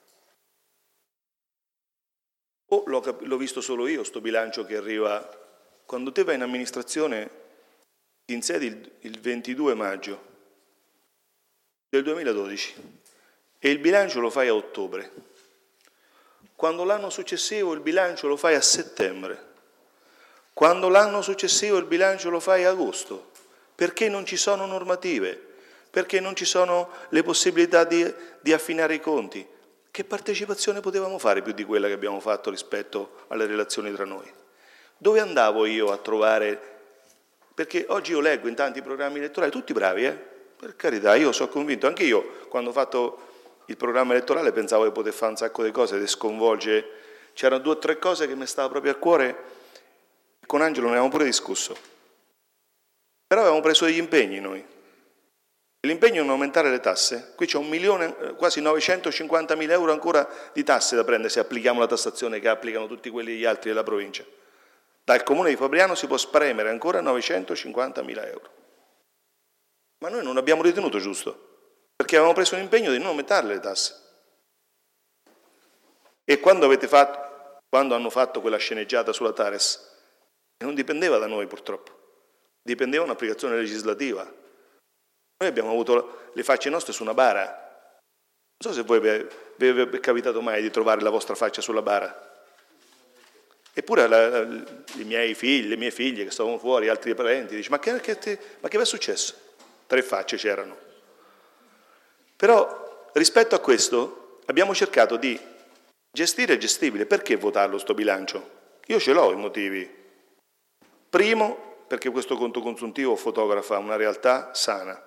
O l'ho visto solo io, sto bilancio che arriva, quando te vai in amministrazione, ti insedi il 22 maggio del 2012 e il bilancio lo fai a ottobre. Quando l'anno successivo il bilancio lo fai a settembre. Quando l'anno successivo il bilancio lo fai a agosto. Perché non ci sono normative? Perché non ci sono le possibilità di affinare i conti? Che partecipazione potevamo fare più di quella che abbiamo fatto rispetto alle relazioni tra noi? Dove andavo io a trovare? Perché oggi io leggo in tanti programmi elettorali, tutti bravi, per carità, io sono convinto, anche io quando ho fatto il programma elettorale pensavo di poter fare un sacco di cose, di sconvolgere. C'erano 2 o 3 cose che mi stavano proprio a cuore, con Angelo ne avevamo pure discusso. Però avevamo preso degli impegni noi. L'impegno è non aumentare le tasse. Qui c'è 1 milione, quasi 950.000 euro ancora di tasse da prendere se applichiamo la tassazione che applicano tutti quelli gli altri della provincia. Dal comune di Fabriano si può spremere ancora 950.000 euro. Ma noi non abbiamo ritenuto giusto, perché avevamo preso un impegno di non aumentare le tasse. E quando hanno fatto quella sceneggiata sulla Tares, non dipendeva da noi purtroppo, dipendeva un'applicazione legislativa. Noi abbiamo avuto le facce nostre su una bara. Non so se voi vi è capitato mai di trovare la vostra faccia sulla bara. Eppure i miei figli, le mie figlie che stavano fuori, altri parenti, dice: ma che vi è successo? 3 facce c'erano. Però rispetto a questo abbiamo cercato di gestire il gestibile. Perché votarlo sto bilancio? Io ce l'ho i motivi. Primo, perché questo conto consuntivo fotografa una realtà sana.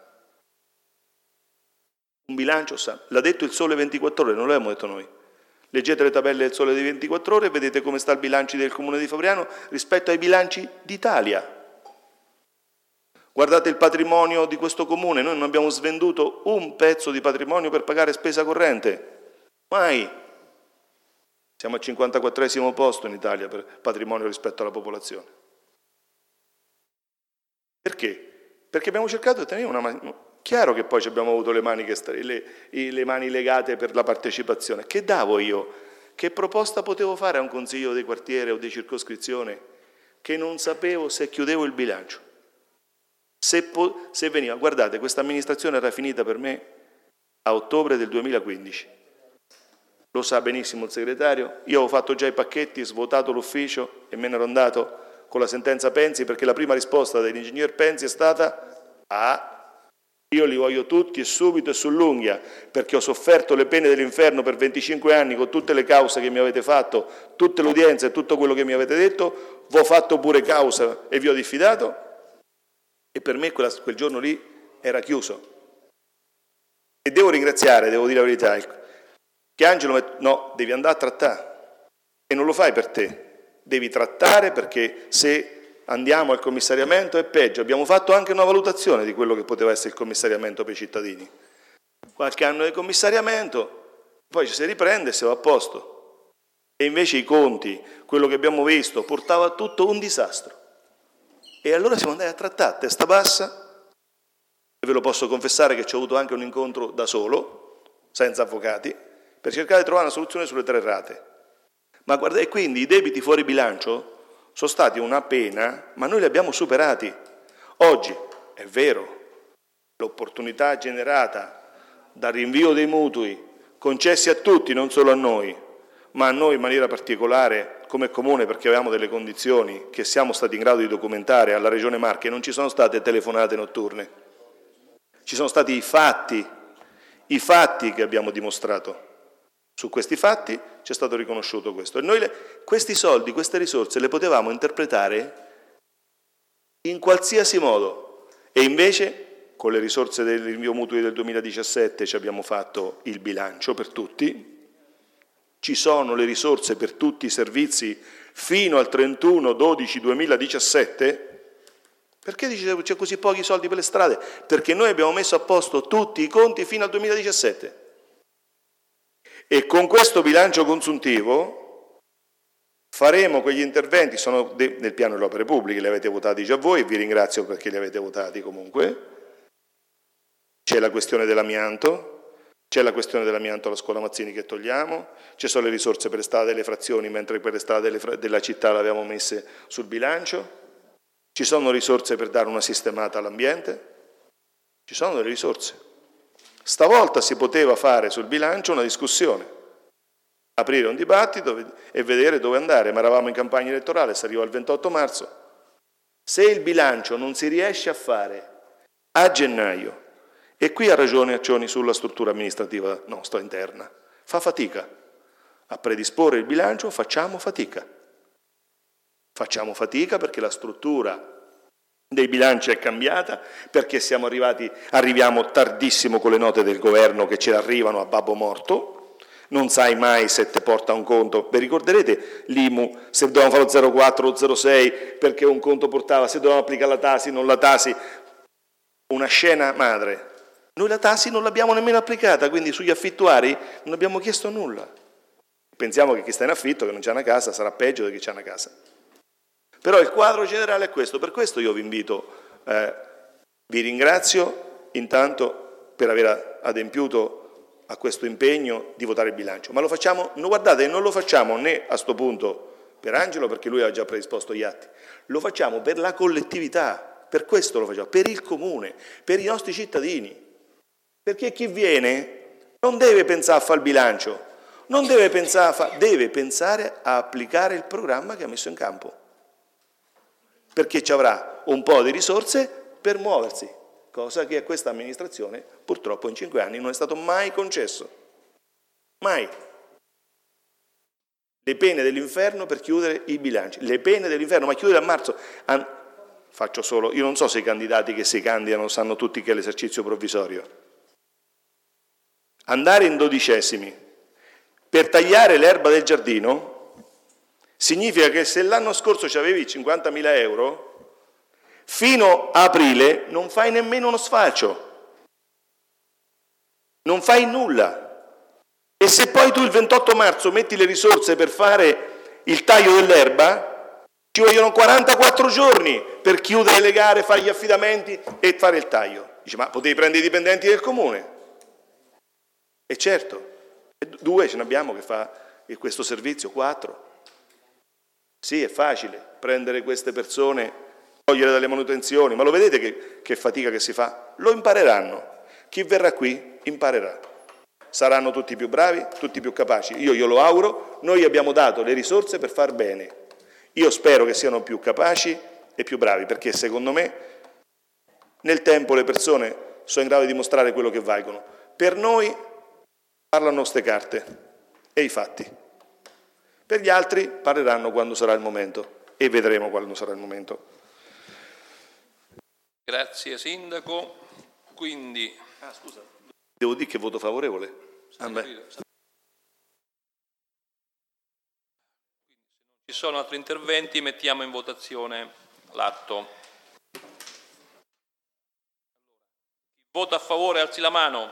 Un bilancio sano. L'ha detto il Sole 24 Ore, non l'abbiamo detto noi. Leggete le tabelle del Sole di 24 Ore e vedete come sta il bilancio del Comune di Fabriano rispetto ai bilanci d'Italia. Guardate il patrimonio di questo comune, noi non abbiamo svenduto un pezzo di patrimonio per pagare spesa corrente. Mai. Siamo al 54esimo posto in Italia per patrimonio rispetto alla popolazione. Perché? Perché abbiamo cercato di tenere una mano. Chiaro che poi abbiamo avuto le mani legate per la partecipazione. Che davo io? Che proposta potevo fare a un consiglio di quartiere o di circoscrizione che non sapevo se chiudevo il bilancio? Se veniva, guardate, questa amministrazione era finita per me, a ottobre del 2015. Lo sa benissimo il segretario, io avevo fatto già i pacchetti, svuotato l'ufficio e me ne ero andato con la sentenza Pensi, perché la prima risposta dell'ingegner Pensi è stata io li voglio tutti e subito e sull'unghia, perché ho sofferto le pene dell'inferno per 25 anni con tutte le cause che mi avete fatto, tutte le udienze e tutto quello che mi avete detto, vi ho fatto pure causa e vi ho diffidato, e per me quel giorno lì era chiuso. E devo ringraziare, devo dire la verità, che Angelo no, devi andare a trattare, e non lo fai per te, devi trattare, perché se andiamo al commissariamento è peggio. Abbiamo fatto anche una valutazione di quello che poteva essere il commissariamento per i cittadini. Qualche anno di commissariamento, poi ci si riprende e si va a posto. E invece i conti, quello che abbiamo visto, portava a tutto un disastro. E allora siamo andati a trattare a testa bassa, e ve lo posso confessare che ci ho avuto anche un incontro da solo, senza avvocati, per cercare di trovare una soluzione sulle 3 rate. Ma guardate, quindi i debiti fuori bilancio sono stati una pena, ma noi li abbiamo superati. Oggi, è vero, l'opportunità generata dal rinvio dei mutui, concessi a tutti, non solo a noi, ma a noi in maniera particolare come comune, perché avevamo delle condizioni che siamo stati in grado di documentare alla Regione Marche, non ci sono state telefonate notturne, ci sono stati i fatti che abbiamo dimostrato. Su questi fatti ci è stato riconosciuto questo. E noi questi soldi, queste risorse le potevamo interpretare in qualsiasi modo. E invece, con le risorse del rinvio mutui del 2017 ci abbiamo fatto il bilancio per tutti. Ci sono le risorse per tutti i servizi fino al 31/12/2017. Perché dice c'è così pochi soldi per le strade? Perché noi abbiamo messo a posto tutti i conti fino al 2017. E con questo bilancio consuntivo faremo quegli interventi, sono nel piano delle opere pubbliche, li avete votati già voi, e vi ringrazio perché li avete votati comunque. C'è la questione dell'amianto, alla scuola Mazzini che togliamo, ci sono le risorse per le strade delle frazioni, mentre per le strade della città le abbiamo messe sul bilancio, ci sono risorse per dare una sistemata all'ambiente, ci sono delle risorse. Stavolta si poteva fare sul bilancio una discussione, aprire un dibattito e vedere dove andare, ma eravamo in campagna elettorale, si arriva al 28 marzo. Se il bilancio non si riesce a fare a gennaio, e qui ha ragione Accioni sulla struttura amministrativa nostra interna, fa fatica a predisporre il bilancio, facciamo fatica perché la struttura dei bilanci è cambiata, perché arriviamo tardissimo con le note del governo che ce le arrivano a babbo morto, non sai mai se te porta un conto. Vi ricorderete l'IMU, se dovevamo fare lo 0,4 o 0,6 perché un conto portava, se dovevamo applicare la Tasi, non la Tasi, una scena madre. Noi la Tasi non l'abbiamo nemmeno applicata, quindi sugli affittuari non abbiamo chiesto nulla. Pensiamo che chi sta in affitto, che non c'è una casa, sarà peggio di chi c'ha una casa. Però il quadro generale è questo, per questo io vi invito, vi ringrazio intanto per aver adempiuto a questo impegno di votare il bilancio, ma lo facciamo, non lo facciamo né a sto punto per Angelo, perché lui ha già predisposto gli atti, lo facciamo per la collettività, per questo lo facciamo, per il comune, per i nostri cittadini, perché chi viene non deve pensare a fare il bilancio, non deve pensare deve pensare a applicare il programma che ha messo in campo, perché ci avrà un po' di risorse per muoversi, cosa che a questa amministrazione purtroppo in 5 anni non è stato mai concesso. Mai. Le pene dell'inferno per chiudere i bilanci, le pene dell'inferno, ma chiudere a marzo. Io non so se i candidati che si candidano sanno tutti che è l'esercizio provvisorio. Andare in 12esimi per tagliare l'erba del giardino significa che se l'anno scorso ci avevi 50.000 euro, fino a aprile non fai nemmeno uno sfalcio, non fai nulla. E se poi tu il 28 marzo metti le risorse per fare il taglio dell'erba, ci vogliono 44 giorni per chiudere le gare, fare gli affidamenti e fare il taglio. Dici, ma potevi prendere i dipendenti del comune? E certo, 2 ce ne abbiamo che fa questo servizio, 4. Sì, è facile prendere queste persone, togliere dalle manutenzioni, ma lo vedete che fatica che si fa? Lo impareranno. Chi verrà qui imparerà. saranno tutti più bravi, tutti più capaci. Io glielo auguro, noi abbiamo dato le risorse per far bene. Io spero che siano più capaci e più bravi, perché secondo me nel tempo le persone sono in grado di dimostrare quello che valgono. Per noi parlano ste carte e i fatti. Per gli altri parleranno quando sarà il momento e vedremo quando sarà il momento. Grazie Sindaco. Quindi... scusa. Devo dire che voto favorevole. Ci sono altri interventi, mettiamo in votazione l'atto. Vota a favore, alzi la mano.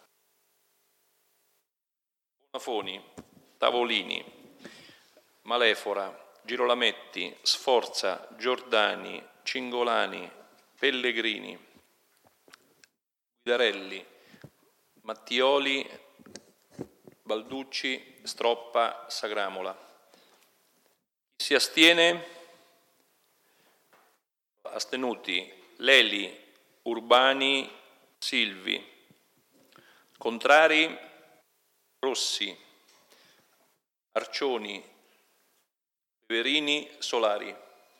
Bonafoni, Tavolini, Malefora, Girolametti, Sforza, Giordani, Cingolani, Pellegrini, Guidarelli, Mattioli, Balducci, Stroppa, Sagramola. Chi si astiene? Astenuti Leli, Urbani, Silvi. Contrari? Rossi, Arcioni, Severini, Solari.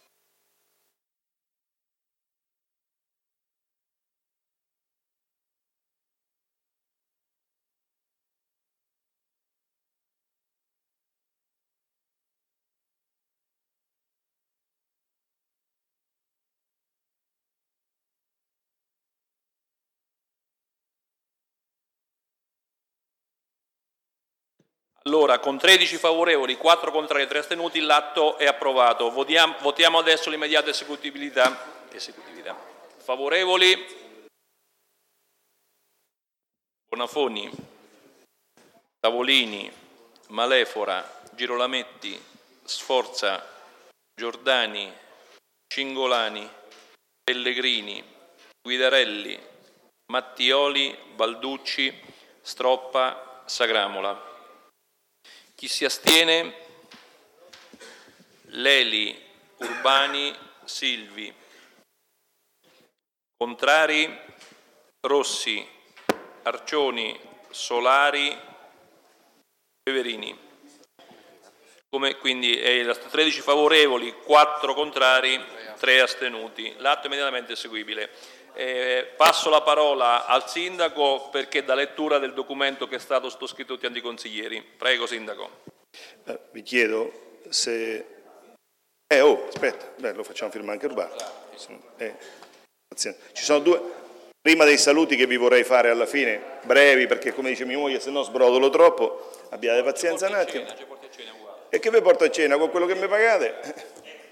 Allora, con 13 favorevoli, 4 contrari e 3 astenuti, l'atto è approvato. Votiamo adesso l'immediata esecutività. Favorevoli? Bonafoni, Tavolini, Malefora, Girolametti, Sforza, Giordani, Cingolani, Pellegrini, Guidarelli, Mattioli, Balducci, Stroppa, Sagramola. Chi si astiene? Leli, Urbani, Silvi. Contrari? Rossi, Arcioni, Solari, Severini. Quindi 13 favorevoli, 4 contrari, 3 astenuti. L'atto è immediatamente eseguibile. Passo la parola al Sindaco perché dà lettura del documento che è stato sottoscritto da tutti i consiglieri. Prego Sindaco. Vi chiedo se... aspetta, lo facciamo firmare anche Urbano. Ci sono due... Prima dei saluti che vi vorrei fare alla fine, brevi, perché come dice mia moglie, se no sbrodolo troppo, abbiate pazienza un attimo. E che vi porto a cena con quello che mi pagate?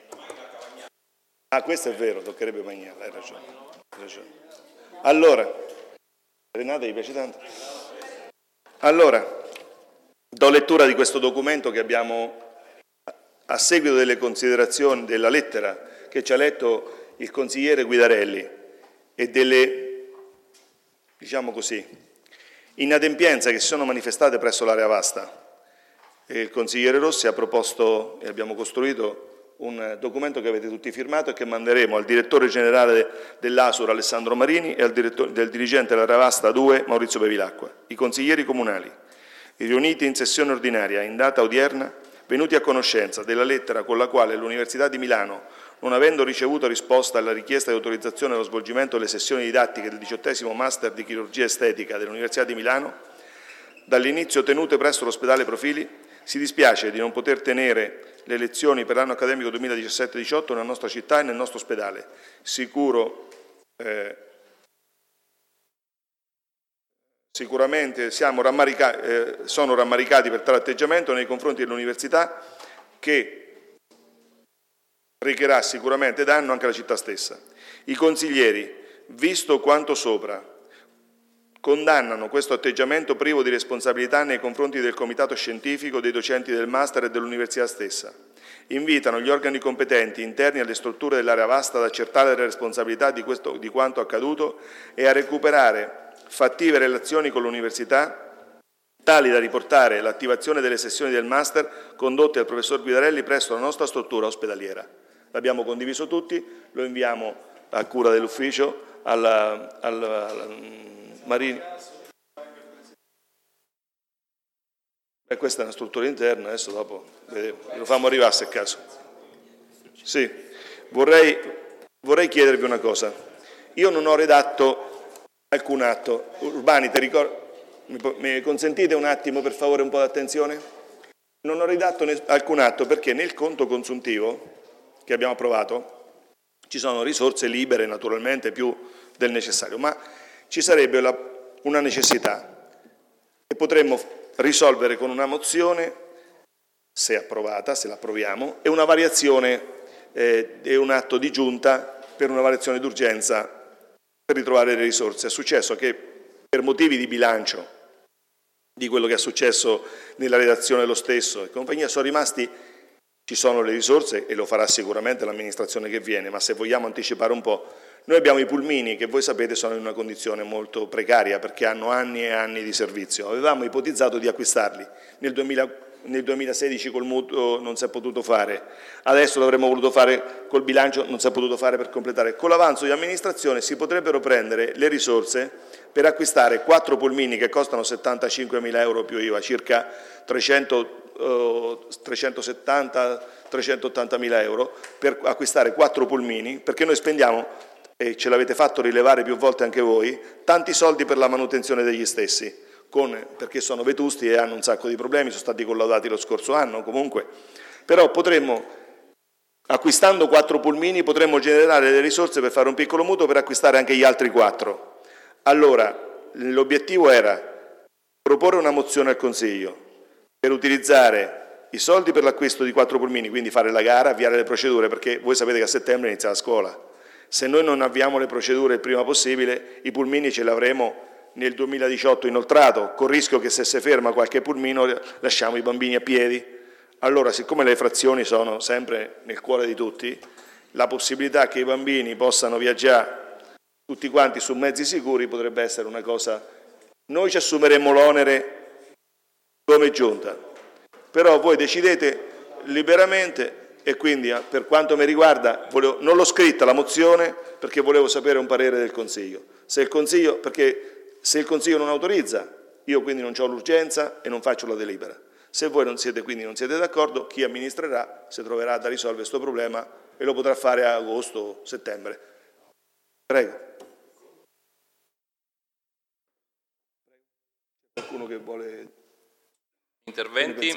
Questo è vero, toccherebbe mangiare, hai ragione. Allora, Renata gli piace tanto? Allora, do lettura di questo documento che abbiamo, a seguito delle considerazioni della lettera che ci ha letto il consigliere Guidarelli e delle, diciamo così, inadempienze che si sono manifestate presso l'area vasta. Il consigliere Rossi ha proposto e abbiamo costruito un documento che avete tutti firmato e che manderemo al direttore generale dell'Asur Alessandro Marini e del dirigente della Ravasta 2 Maurizio Bevilacqua. I consiglieri comunali, riuniti in sessione ordinaria in data odierna, venuti a conoscenza della lettera con la quale l'Università di Milano, non avendo ricevuto risposta alla richiesta di autorizzazione allo svolgimento delle sessioni didattiche del 18° Master di Chirurgia Estetica dell'Università di Milano, dall'inizio tenute presso l'ospedale Profili, si dispiace di non poter tenere le lezioni per l'anno accademico 2017-18 nella nostra città e nel nostro ospedale. Sicuramente sono rammaricati per tale atteggiamento nei confronti dell'università che recherà sicuramente danno anche alla città stessa. I consiglieri, visto quanto sopra, condannano questo atteggiamento privo di responsabilità nei confronti del comitato scientifico, dei docenti del master e dell'università stessa. Invitano gli organi competenti interni alle strutture dell'area vasta ad accertare le responsabilità di quanto accaduto e a recuperare fattive relazioni con l'università tali da riportare l'attivazione delle sessioni del master condotte dal professor Guidarelli presso la nostra struttura ospedaliera. L'abbiamo condiviso tutti, lo inviamo a cura dell'ufficio al Marini. E questa è una struttura interna, adesso dopo lo fammo arrivare se è caso. Sì, vorrei chiedervi una cosa. Io non ho redatto alcun atto. Urbani, mi consentite un attimo per favore un po' di attenzione? Non ho redatto alcun atto perché nel conto consuntivo che abbiamo approvato ci sono risorse libere naturalmente più del necessario, ma ci sarebbe una necessità e potremmo risolvere con una mozione, se approvata, se l'approviamo, e una variazione e un atto di giunta per una variazione d'urgenza per ritrovare le risorse. È successo che per motivi di bilancio di quello che è successo nella redazione dello stesso e compagnia sono rimasti, ci sono le risorse e lo farà sicuramente l'amministrazione che viene, ma se vogliamo anticipare un po', noi abbiamo i pulmini che voi sapete sono in una condizione molto precaria perché hanno anni e anni di servizio. Avevamo ipotizzato di acquistarli nel 2016 col mutuo non si è potuto fare, adesso l'avremmo voluto fare col bilancio, non si è potuto fare per completare. Con l'avanzo di amministrazione si potrebbero prendere le risorse per acquistare 4 pulmini che costano 75.000 euro più IVA, circa 370-380.000 euro, per acquistare 4 pulmini, perché noi spendiamo, e ce l'avete fatto rilevare più volte anche voi, tanti soldi per la manutenzione degli stessi, perché sono vetusti e hanno un sacco di problemi, sono stati collaudati lo scorso anno comunque, però potremmo, acquistando 4 pulmini, potremmo generare le risorse per fare un piccolo mutuo per acquistare anche gli altri 4. Allora, l'obiettivo era proporre una mozione al Consiglio per utilizzare i soldi per l'acquisto di 4 pulmini, quindi fare la gara, avviare le procedure, perché voi sapete che a settembre inizia la scuola. Se noi non avviamo le procedure il prima possibile, i pulmini ce li avremo nel 2018 inoltrato, con il rischio che se si ferma qualche pulmino lasciamo i bambini a piedi. Allora, siccome le frazioni sono sempre nel cuore di tutti, la possibilità che i bambini possano viaggiare tutti quanti su mezzi sicuri potrebbe essere una cosa. Noi ci assumeremmo l'onere come giunta, però voi decidete liberamente e quindi per quanto mi riguarda non l'ho scritta la mozione perché volevo sapere un parere del Consiglio. Perché se il Consiglio non autorizza, io quindi non ho l'urgenza e non faccio la delibera. Se voi non siete d'accordo, chi amministrerà si troverà da risolvere questo problema e lo potrà fare a agosto o settembre. Prego. Qualcuno che vuole interventi?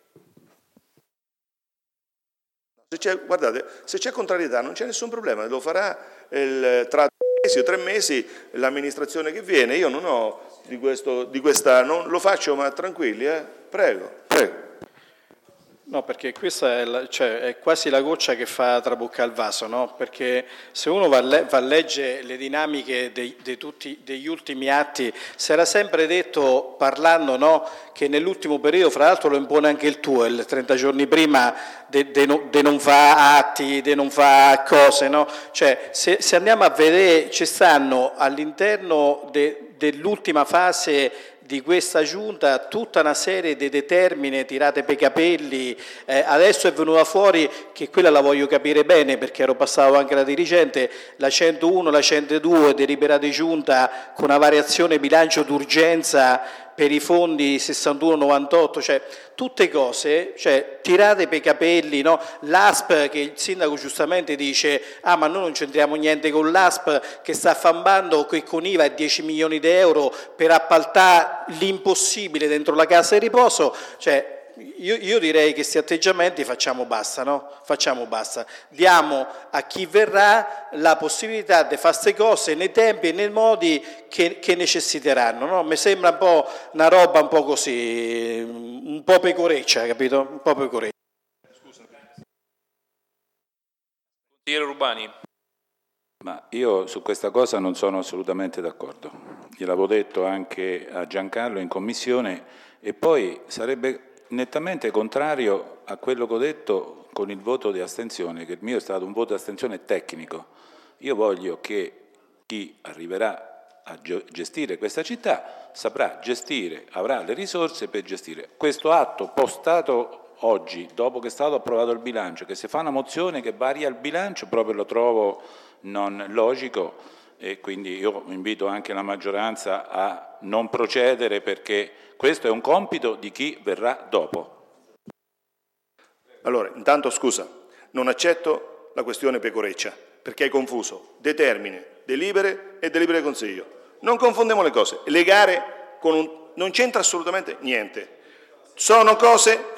Guardate, se c'è contrarietà non c'è nessun problema, lo farà tra 2 mesi o 3 mesi l'amministrazione che viene. Io non ho di questa, non lo faccio, ma tranquilli, prego. No, perché questa è quasi la goccia che fa traboccare il vaso, no? Perché se uno va a leggere le dinamiche degli ultimi atti, si era sempre detto, parlando, no, che nell'ultimo periodo, fra l'altro lo impone anche il tuo, il 30 giorni prima, di non fa atti, di non fa cose, no? Cioè, se andiamo a vedere, ci stanno all'interno dell'ultima fase di questa giunta tutta una serie di determine tirate per i capelli. Adesso è venuta fuori che quella la voglio capire bene perché ero passato anche la dirigente, la 101, la 102 delibera di giunta con una variazione bilancio d'urgenza per i fondi 61-98, cioè tutte cose tirate per i capelli, no? L'ASP, che il sindaco giustamente dice ma noi non c'entriamo niente con l'ASP che sta affambando con IVA e 10 milioni di euro per appaltare l'impossibile dentro la casa di riposo, cioè io direi che questi atteggiamenti facciamo basta, no? Facciamo basta, diamo a chi verrà la possibilità di fare queste cose nei tempi e nei modi che necessiteranno, no? Mi sembra un po' una roba un po' così, un po' pecoreccia, capito? Un po' pecoreccia. Consigliere Urbani. Ma io su questa cosa non sono assolutamente d'accordo. Gliel'avevo detto anche a Giancarlo in commissione e poi sarebbe nettamente contrario a quello che ho detto con il voto di astensione, che il mio è stato un voto di astensione tecnico. Io voglio che chi arriverà a gestire questa città saprà gestire, avrà le risorse per gestire. Questo atto postato oggi, dopo che è stato approvato il bilancio, che si fa una mozione che varia il bilancio, proprio lo trovo non logico e quindi io invito anche la maggioranza a non procedere, perché questo è un compito di chi verrà dopo. Allora, intanto scusa, non accetto la questione Pecoreccia, perché hai confuso determine, delibere e delibere consiglio. Non confondiamo le cose. Le gare non c'entra assolutamente niente. Sono cose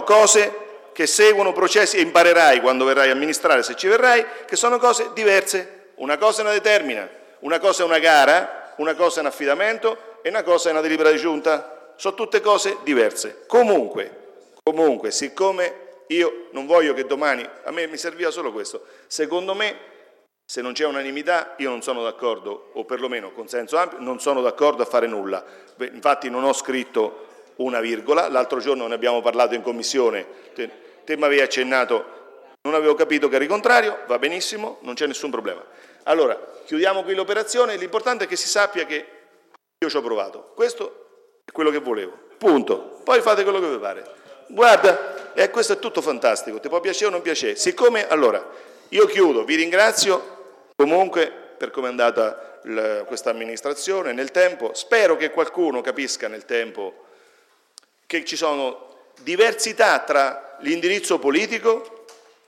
che seguono processi, e imparerai quando verrai a amministrare, se ci verrai, che sono cose diverse. Una cosa è una determina, una cosa è una gara, una cosa è un affidamento e una cosa è una delibera di giunta. Sono tutte cose diverse. Comunque, siccome io non voglio che domani, a me mi serviva solo questo, secondo me se non c'è unanimità io non sono d'accordo, o perlomeno consenso ampio, non sono d'accordo a fare nulla. Infatti non ho scritto una virgola, l'altro giorno ne abbiamo parlato in commissione, te mi avevi accennato, non avevo capito che eri contrario, va benissimo, non c'è nessun problema. Allora, chiudiamo qui l'operazione, l'importante è che si sappia che io ci ho provato, questo è quello che volevo, punto, poi fate quello che vi pare. Guarda, questo è tutto fantastico, ti può piacere o non piacere, siccome, allora, io chiudo, vi ringrazio comunque per come è andata questa amministrazione nel tempo, spero che qualcuno capisca nel tempo che ci sono diversità tra l'indirizzo politico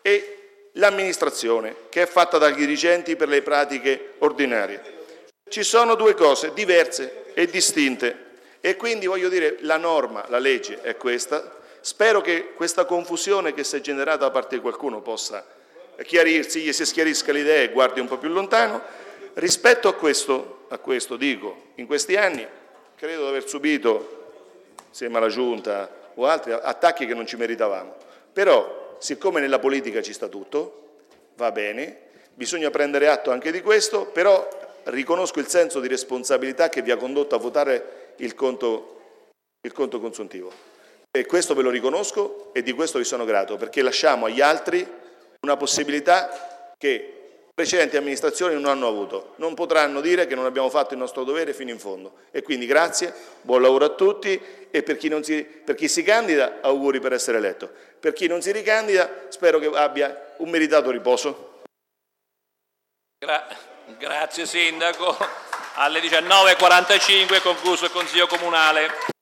e l'amministrazione che è fatta dai dirigenti per le pratiche ordinarie. Ci sono due cose diverse e distinte e quindi voglio dire la norma, la legge è questa. Spero che questa confusione che si è generata da parte di qualcuno possa chiarirsi, gli si schiarisca l'idea e guardi un po' più lontano. Rispetto a questo dico, in questi anni credo di aver subito, insieme alla Giunta o altri, attacchi che non ci meritavamo. Però, siccome nella politica ci sta tutto, va bene, bisogna prendere atto anche di questo, però riconosco il senso di responsabilità che vi ha condotto a votare il conto consuntivo. E questo ve lo riconosco e di questo vi sono grato, perché lasciamo agli altri una possibilità che precedenti amministrazioni non hanno avuto. Non potranno dire che non abbiamo fatto il nostro dovere fino in fondo. E quindi grazie, buon lavoro a tutti e per chi si candida auguri per essere eletto. Per chi non si ricandida spero che abbia un meritato riposo. Grazie Sindaco. Alle 19:45 concluso il Consiglio Comunale.